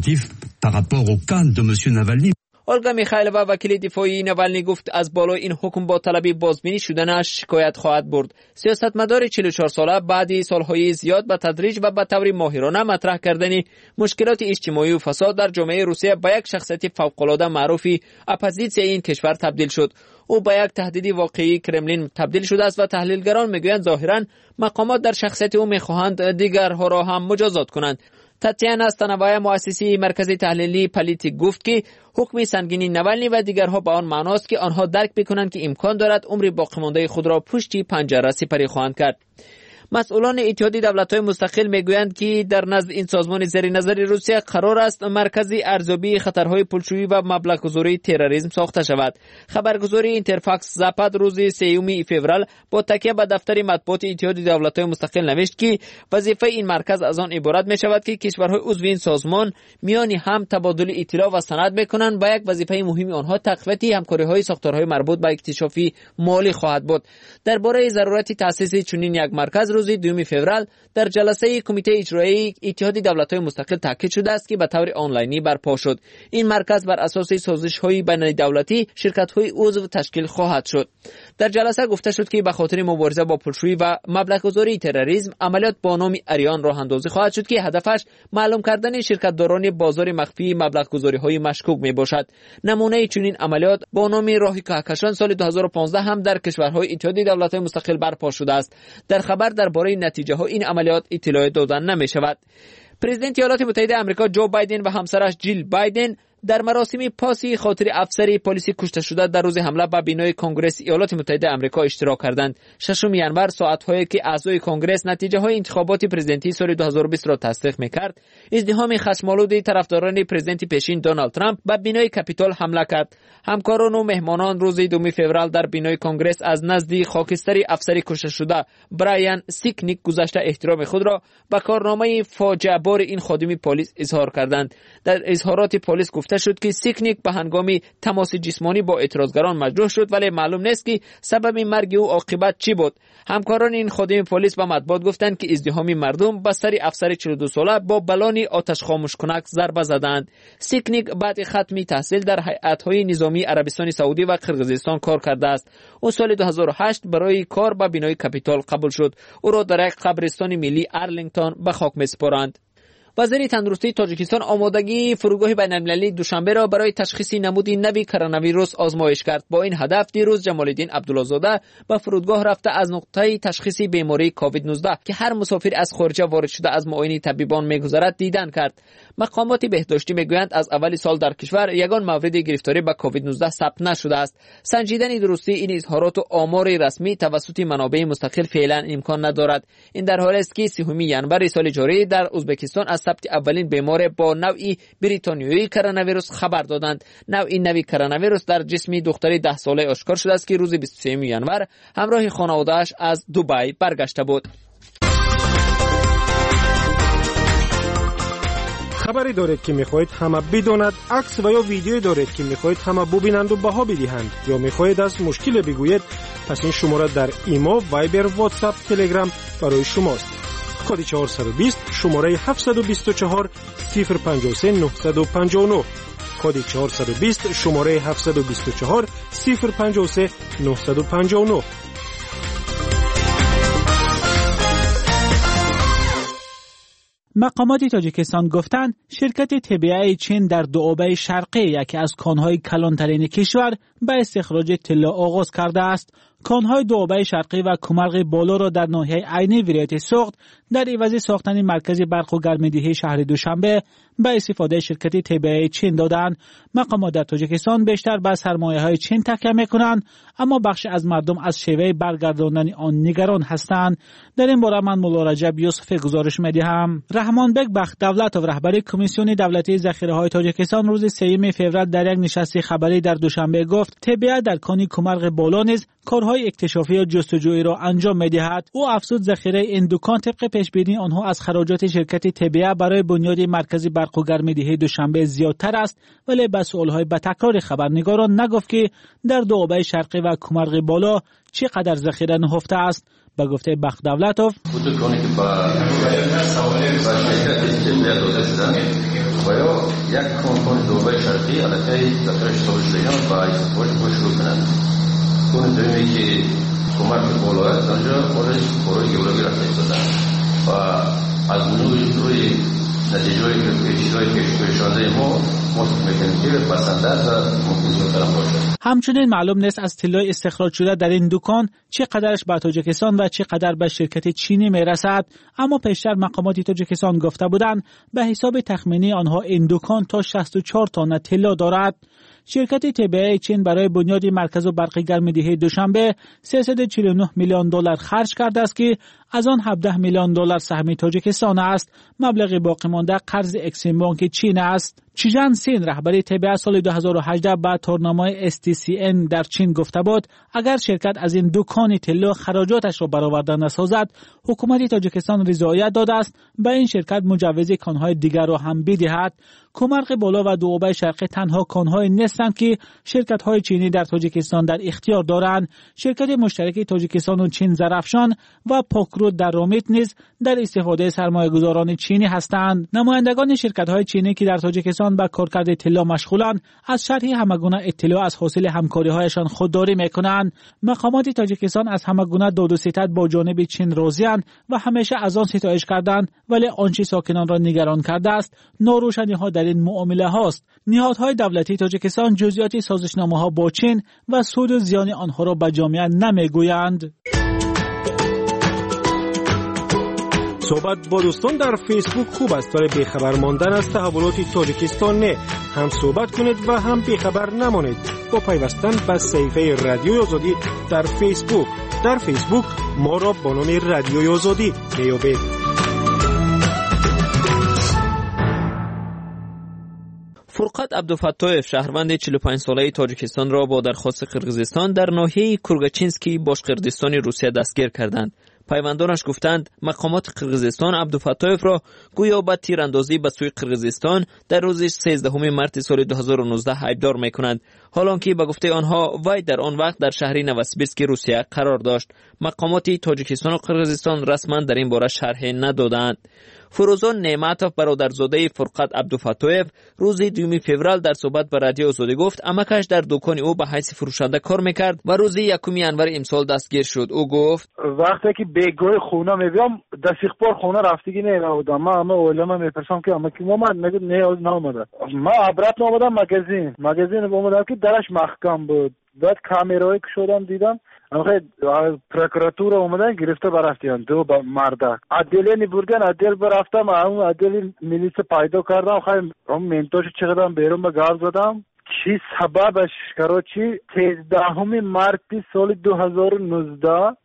اولگا میخایلووا وکیل دفاعی نوالنی گفت از بالای این حکم با طلب بازبینی شدنش شکایت خواهد برد. سیاستمدار چهل و چهار ساله بعد سالهای زیاد به تدریج و به طور ماهرانه مطرح کردن مشکلات اجتماعی و فساد در جامعه روسیه به یک شخصیت فوق‌العاده معروفی اپوزیسیون این کشور تبدیل شد. او به یک تهدید واقعی کرملین تبدیل شده است و تحلیلگران میگویند ظاهراً مقامات در شخصیت او میخواهند دیگرها را هم مجازات کنند. تاتیانا استانوای مؤسسه مرکز تحلیلی پالیتیک گفت که حکم سنگینی نوالنی و دیگرها به آن معناست که آنها درک بکنند که امکان دارد عمر باقی مانده خود را پشت پنجره سپری خواهند کرد. مسئولان اتحاد دولت‌های مستقل میگویند که در نزد این سازمان زیر نظر روسیه قرار است مرکزی ارزیابی خطرهای پولشویی و مبلغ‌گذاری تروریسم ساخته شود. خبرگزاری اینترفاکس زاپاد روز سوم فوریه با تکیه به دفتر مطبوعات اتحاد دولت‌های مستقل نوشت که وظیفه این مرکز از آن عبارت می‌شود که کشورهای عضو این سازمان میانی هم تبادل اطلاع و سند می‌کنند و یک وظیفه مهم آنها تقویت همکاری‌های ساختارهای مربوط به اکتشاف مالی خواهد بود. درباره ضرورت تأسیس چنین یک مرکز روز دوم فوریه در جلسه کمیته اجرایی اتحاد دولت‌های مستقل تاکید شده است که به طور آنلاینی برپا شد. این مرکز بر اساس سازش‌های بین‌الدولتی شرکت‌های عضو تشکیل خواهد شد. در جلسه گفته شد که به خاطر مبارزه با پولشویی و مبلغ‌گذاری تروریسم عملیات با نام اریان راه اندازی خواهد شد که هدفش معلوم کردن شرکت‌داران بازار مخفی مبلغ‌گذاری‌های مشکوک میباشد. نمونه چنین عملیات با نام راه کهکشان سال دو هزار و پانزده هم در کشورهای اتحاد دولت‌های مستقل برپا شده است. در خبر درباره نتیجه ها این عملیات اطلاع دادن نمی شود. پرزیدنت ایالات متحده آمریکا جو بایدن و همسرش جیل بایدن در مراسم پاسی خاطر افسر پلیس کشته شده در روز حمله به بینای کنگره ایالات متحده آمریکا اشتراک کردند. ششم ژانویه ساعت‌هایی که اعضای کنگره نتیجه های انتخابات پرزیدنتی سال دو هزار و بیست را تصدیق می‌کرد، ازدحام خشم‌آلود طرفداران پرزیدنت پیشین دونالد ترامپ به بینای کاپیتول حمله کرد. همکاران و مهمانان روز دوم فوریه در بینای کنگره از نزد خاکستر افسر کشته شده برایان سیکنیک گذشته احترام خود را به کارنامه فاجعه بار این خادم پلیس اظهار کردند. در اظهارات پلیس گفته شد که سیکنیک به هنگام تماس جسمانی با اعتراضگران مجروح شد ولی معلوم نیست که سبب مرگ او عاقبت چی بود. همکاران این خادم پلیس به مطبوعات گفتند که ازدحام مردم به سر افسر چهل و دو ساله با بلانی آتش خاموش کنک ضربه زدند. سیکنیک بعد ختم تحصیل در هیئت‌های نظامی عربستان سعودی و قرقیزستان کار کرده است. او سال دو هزار و هشت برای کار به بینای کاپیتول قبول شد. او را در یک قبرستان ملی ارلینگتون به خاک می‌سپارند. وزیر تندرستی تاجیکستان آمادگی فرودگاه بین‌المللی دوشنبه را برای تشخیص نمود نوی کرونا ویروس آزمایش کرد. با این هدف دیروز جمال‌الدین عبدالله‌زاده به فرودگاه رفته از نقطه تشخیص بیماری کووید نوزده که هر مسافر از خارج وارد شده از معاینه طبیبان می‌گذرد دیدن کرد. مقامات بهداشتی میگویند از اول سال در کشور یگان مورد گرفتاری به کووید نوزده ثبت نشده است. سنجیدن درستی این اظهارات و آمار رسمی توسط منابع مستقل فعلا امکان ندارد. این در حالی است که سوم ژانویه سال جاری در ازبکستان از ثبت اولین بیمار با نوعی بریتانیایی کرونا ویروس خبر دادند. نوعی نوی کرونا ویروس در جسم دختری ده ساله آشکار شده است که روز بیست و سوم ژانویه همراه خانواده‌اش از دبی برگشته بود. خبری دارید که میخواهید همه بداند، عکس و یا ویدیویی دارید که میخواهید همه ببینند و بها بدهند، یا میخواهید از مشکل بگویید، پس این شماره در ایمو، وایبر، واتساپ، تلگرام برای شماست. کد چهارصد و بیست شماره هفتصد و بیست و چهار صفر پنجاه و سه نهصد و پنجاه و نه. کد چهارصد و بیست شماره هفتصد و بیست و چهار صفر پنجاه و سه نهصد و پنجاه و نه. مقامات تاجیکستان گفتند شرکت تبیعه چین در دوابه شرقی یکی از کانهای کلانترین کشور به استخراج طلا آغاز کرده است. کانهای دوابه شرقی و کمرغ بالا را در ناحیه عینی ولایت سوخت در عوض ساختن مرکز برق و گرم‌دهی شهر دوشنبه به استفاده شرکت تبیعه چین دادند. مقامات در تاجیکستان بیشتر به سرمایه‌های چین تکیه می‌کنند، اما بخش از مردم از شیوه برگرداندن آن نگران هستند. در این باره من مولا رجب یوسفی گزارش می‌دهم. رحمان بک بخت‌دولتov رهبر کمیسیون دولتی ذخیره‌های تاجیکستان روز سوم فوریه در یک نشست خبری در دوشنبه گفت تبیعه در کان کمرغ بالا نیز کارهای اکتشافی و جستجویی را انجام می‌دهد. او افزود ذخیره این دکان طبق پیش‌بینی آنها از خراجات شرکت تبیعه برای بنیاد مرکز برق و گرم‌دهی دوشنبه زیادتر است، ولی به سوال‌های به تکرار خبرنگاران نگفت که در دوابه شرقی و کمرغ بالا چقدر ذخیره نهفته است. به گفته بخت‌دولتov بودکانی که با شرکت تبیعه داده شدن و یا یک کمپانی دوابه شرقی علاقه ذخیره شده شدن با استفاده با شروع کنند. اون دریمی که کمرغ بالا است آنجا خودش برای گیولوژی را فرستادن و از نوعی روی نتیجه‌ای که پیش‌روی کشورهای ما مطمئن که بسنده و ممکن زیادتر باشه. همچنین معلوم نیست از طلای استخراج شده در این دکان چقدرش به تاجیکستان و چقدر به شرکت چینی میرسد، اما پیشتر مقامات تاجیکستان گفته بودند به حساب تخمینی آنها این دکان تا شصت و چهار تن طلا دارد. شرکت تبیعه چین برای بنیاد مرکز برق گرم‌دهی دوشنبه سیصد و چهل و نه میلیون دلار خرج کرده است که از آن هفده میلیون دلار سهم تاجیکستان است. مبلغ باقی مانده قرض اکسیم بانک چین است. چیجان سین رهبر تبیعه سال دو هزار و هجده با تورنمای اس تی سی ان در چین گفته بود اگر شرکت از این دکان طلا خراجاتش را برآورده نسازد، حکومت تاجیکستان رضایت داده است به این شرکت مجوز کانهای دیگر را هم بدهد. کمرغ بالا و دوابه شرقی تنها کانهای نیستند که شرکت‌های چینی در تاجیکستان در اختیار دارند. شرکت مشترک تاجیکستان و چین زرافشان و پاکرود در رامیت نیز در استفاده سرمایه‌گذاران چینی هستند. نمایندگان شرکت‌های چینی که در تاجیکستان به کارکرد طلا مشغولند از شرح همگونه اطلاع از حاصل همکاری‌هایشان خودداری می‌کنند. مقامات تاجیکستان از همگونه داد و ستد با جانب چین راضی‌اند و همیشه از آن ستایش کردند، ولی آنچه ساکنان را نگران کرده است ناروشنی‌ها در این معامله هاست. نهادهای دولتی تاجیکستان جزئیات سازشنامه‌ها با چین و سود و زیان آنها را به جامعه نمیگویند. صحبت با دوستان در فیسبوک خوب است، ولی بیخبر ماندن از تحولات تاجیکستان نه. هم صحبت کنید و هم بیخبر نمانید با پیوستن به صفحه رادیوی آزادی در فیسبوک. در فیسبوک ما را با نام رادیوی آزادی میابید. فرقت عبدالفتاح شهروند چهل و پنج ساله تاجیکستان را با درخواست قرقیزستان در ناحیه کورگاچینسکی باشقردستان روسیه دستگیر کردند. پیوندانش گفتند مقامات قرقیزستان عبدالفتاح را گویا به تیراندازی به سوی قرقیزستان در روز سیزدهم مارس سال دو هزار و نوزده حیفدار میکنند، حالانکه به گفته آنها وی در آن وقت در شهر نوسیبیرسک روسیه قرار داشت. مقامات تاجیکستان و قرقیزستان رسما در این باره شرح ندادند. فروزان نعمتوف برادرزاده فرقت عبدالفتاح روز دوم فوریه در صحبت با رادیو آزادی گفت امکش در دکان او به حیث فروشنده کار میکرد و روز یکم ینور امسال دستگیر شد. او گفت وقتی که بیگوی خونه میبیام دسیخبار خونه رفتگی نمیدم، من همه اولما میپرسم که اما که اومد نگه نه نامده، من عبرت نامدم مگزین مگزین اومدم که درش محکم بود. بعد کامیرایی که شدم دیدم آخه پروکراتور اومدن گرفته برفتیان دو با مرده عدلی بردن عدل برفتم اون عدلی میلیس پیدا کردم خیلی اون منتوش چقدرم بیرون به گار زدم. چی سببش کراچی سیزدهم مارس سال دو هزار و نوزده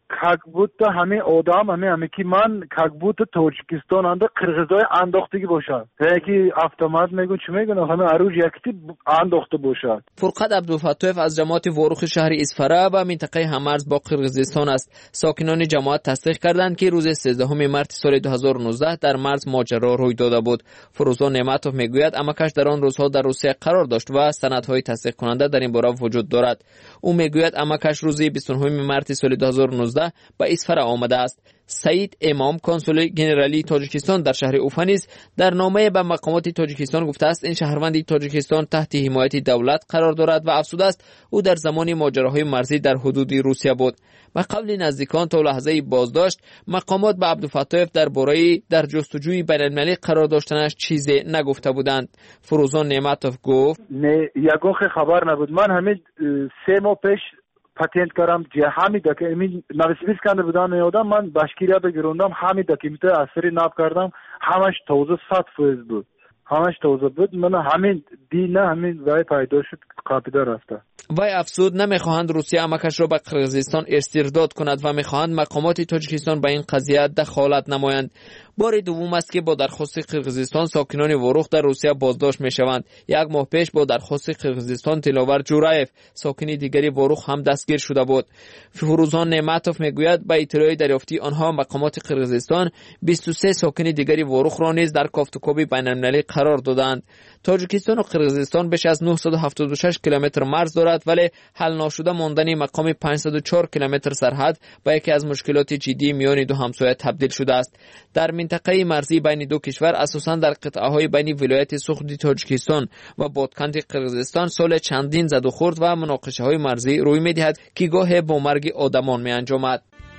как будто ҳамин одам ҳамин ҳамин ки ман как будто тоҷикистон анда қирғизои андохтагӣ бошад яки автомат мегӯ чӣ мегӯ ҳамин аруж якти андохта бошад. фурқат абдулфаттоев аз ҷамоати ворухи шаҳри исфара ба минтақаи ҳамарз бо қирғизистон аст. сокинони ҷамоат тасдиқ карданд ки рӯзи сездахуми марти соли ду ҳазору нуздаҳ дар марз моҷаро рӯй дода буд. фурӯзон неъматов мегӯяд амакаш дар он рӯзҳо дар русия қарор дошт ва санадҳои тасдиқкунанда дар ин бора вуҷуд дорад. ӯ мегӯяд амакаш рӯзи бисту нӯҳуми марти соли ду ҳазору нуздаҳ ба исфара омада аст. саид эмом консули генералии тоҷикистон дар шаҳри уфа низ дар номае ба мақомоти тоҷикистон гуфтааст ин шаҳрванди тоҷикистон таҳти ҳимояти давлат қарор дорад ва афзудааст ӯ дар замони моҷароҳои марзӣ дар ҳудуди русия буд. ба қавли наздикон то лаҳзаи боздошт мақомот ба абдулфаттоев дар бораи дар ҷустуҷӯи байналмилалӣ қарор доштанаш чизе нагуфта буданд. фурӯзон неъматов гуфт не ягон хабар набуд. ман ҳамин се моҳ пеш патент кардам ҳамида ки ин нависибис карда будан меодам ман башкирияда гирондам ҳамида ки мита асри наб кардам ҳамаш тоза сад фоиз буд. ҳамаш тоза буд. мана ҳамин дина ҳамин вай пайдо шуд қабида рафта. вай афзуд намехоҳанд русия амакашро ба қирғизистон истирдод кунад ва мехоҳанд мақомоти тоҷикистон ба ин қазия дахолат намоянд. бори дуввум аст ки бо дархости қирғизистон сокинони ворух дар русия боздошт мешаванд. як моҳ пеш бо дархости қирғизистон тиловар ҷураев сокини дигари ворух ҳам дастгир шуда буд. фурӯзон неъматов мегӯяд ба иттилои дарёфти онҳо мақомоти қирғизистон бисту се сокини дигари ворухро низ дар кофтукоби байналмилалӣ қарор доданд. тоҷикистону қирғизистон беш аз нӯҳсаду ҳафтоду шаш километр марз дорад, вале ҳалношуда мондани мақоми панҷсаду чор километр сарҳад ба яке аз мушкилоти ҷиддии миёни ду ҳамсоя табдил шудааст. дар минтақаи марзии байни ду кишвар асосан дар қитъаҳои байни вилояти Суғди Тоҷикистон ва Бодканди Қирғизистон соле чандин заду хурд ва муноқишаҳои марзӣ рӯй медиҳад ки гоҳе бо марги одамо меанҷомад.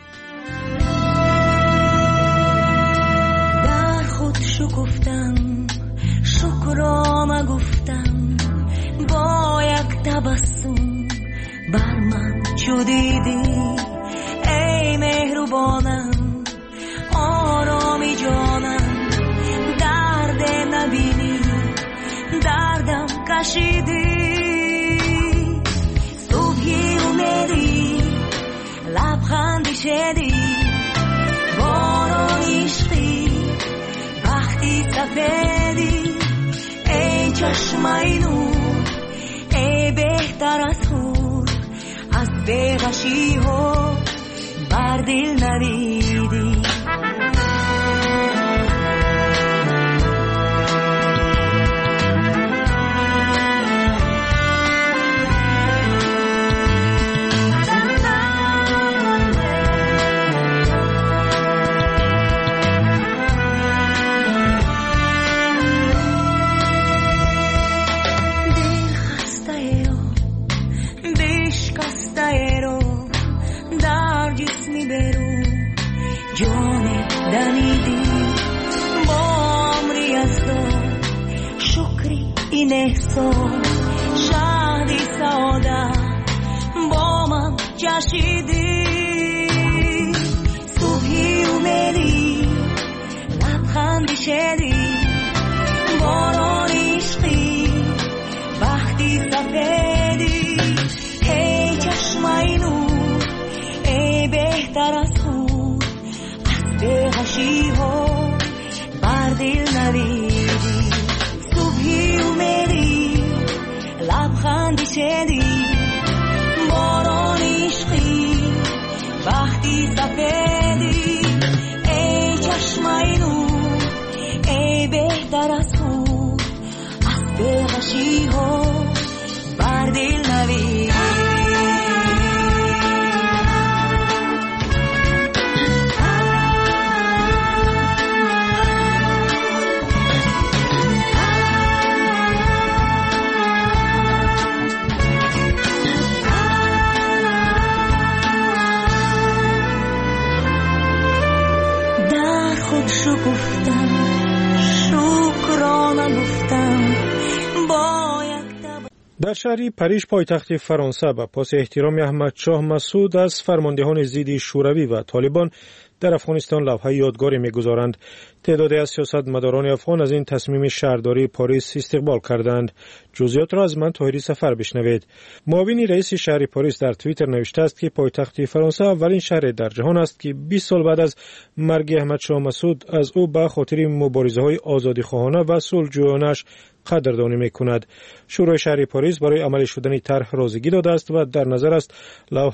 дар худ шукуфтам шукрона гуфтам бо як табассум бар ман чӯ дидӣ эй меҳрубонам آرامی جانم درد نبینی دردم کشیدی صبحی اومدی لبخندی شدی باران عشقی وقتی سفیدی ای چشمای نور ای بهتر از خور از بیغشی ها بر دل ندیدی نحسان شهدی سعادت با من جشیدی صبحی اومدی لبخندی شدی باران عشقی وقتی سفیدی ای چشمای نور ای بهتر از خود از بیغشی ها بر دل ندیدی صبحی اومدی لبخندی شدی باران عشقی وقتی سفیدی ای چشمای نور ای بهتر از خود از بیغشی ها بر دل نویدی گفتم شکرانه گفتم در شهری پاریژ پایتخت فرانسه به پاس احترام احمد شاه مسعود از فرماندهان ضد شوروی و طالبان در افغانستان لوحه یادگاری می‌گذارند. تعدادی از سیاستمداران افغان از این تصمیم شهرداری پاریس استقبال کردند. جزئیات را از من طاهری سفر بشنوید. معاون رئیس شهر پاریس در توییتر نوشته است که پایتخت فرانسه اولین شهر در جهان است که بیست سال بعد از مرگ احمد شاه مسعود از او به خاطر مبارزه‌های آزادیخواهانه و صلح‌جویانش قدردانی می‌کند. شورای شهر پاریس برای عملی شدن طرح راضیگی داده است و در نظر است لوح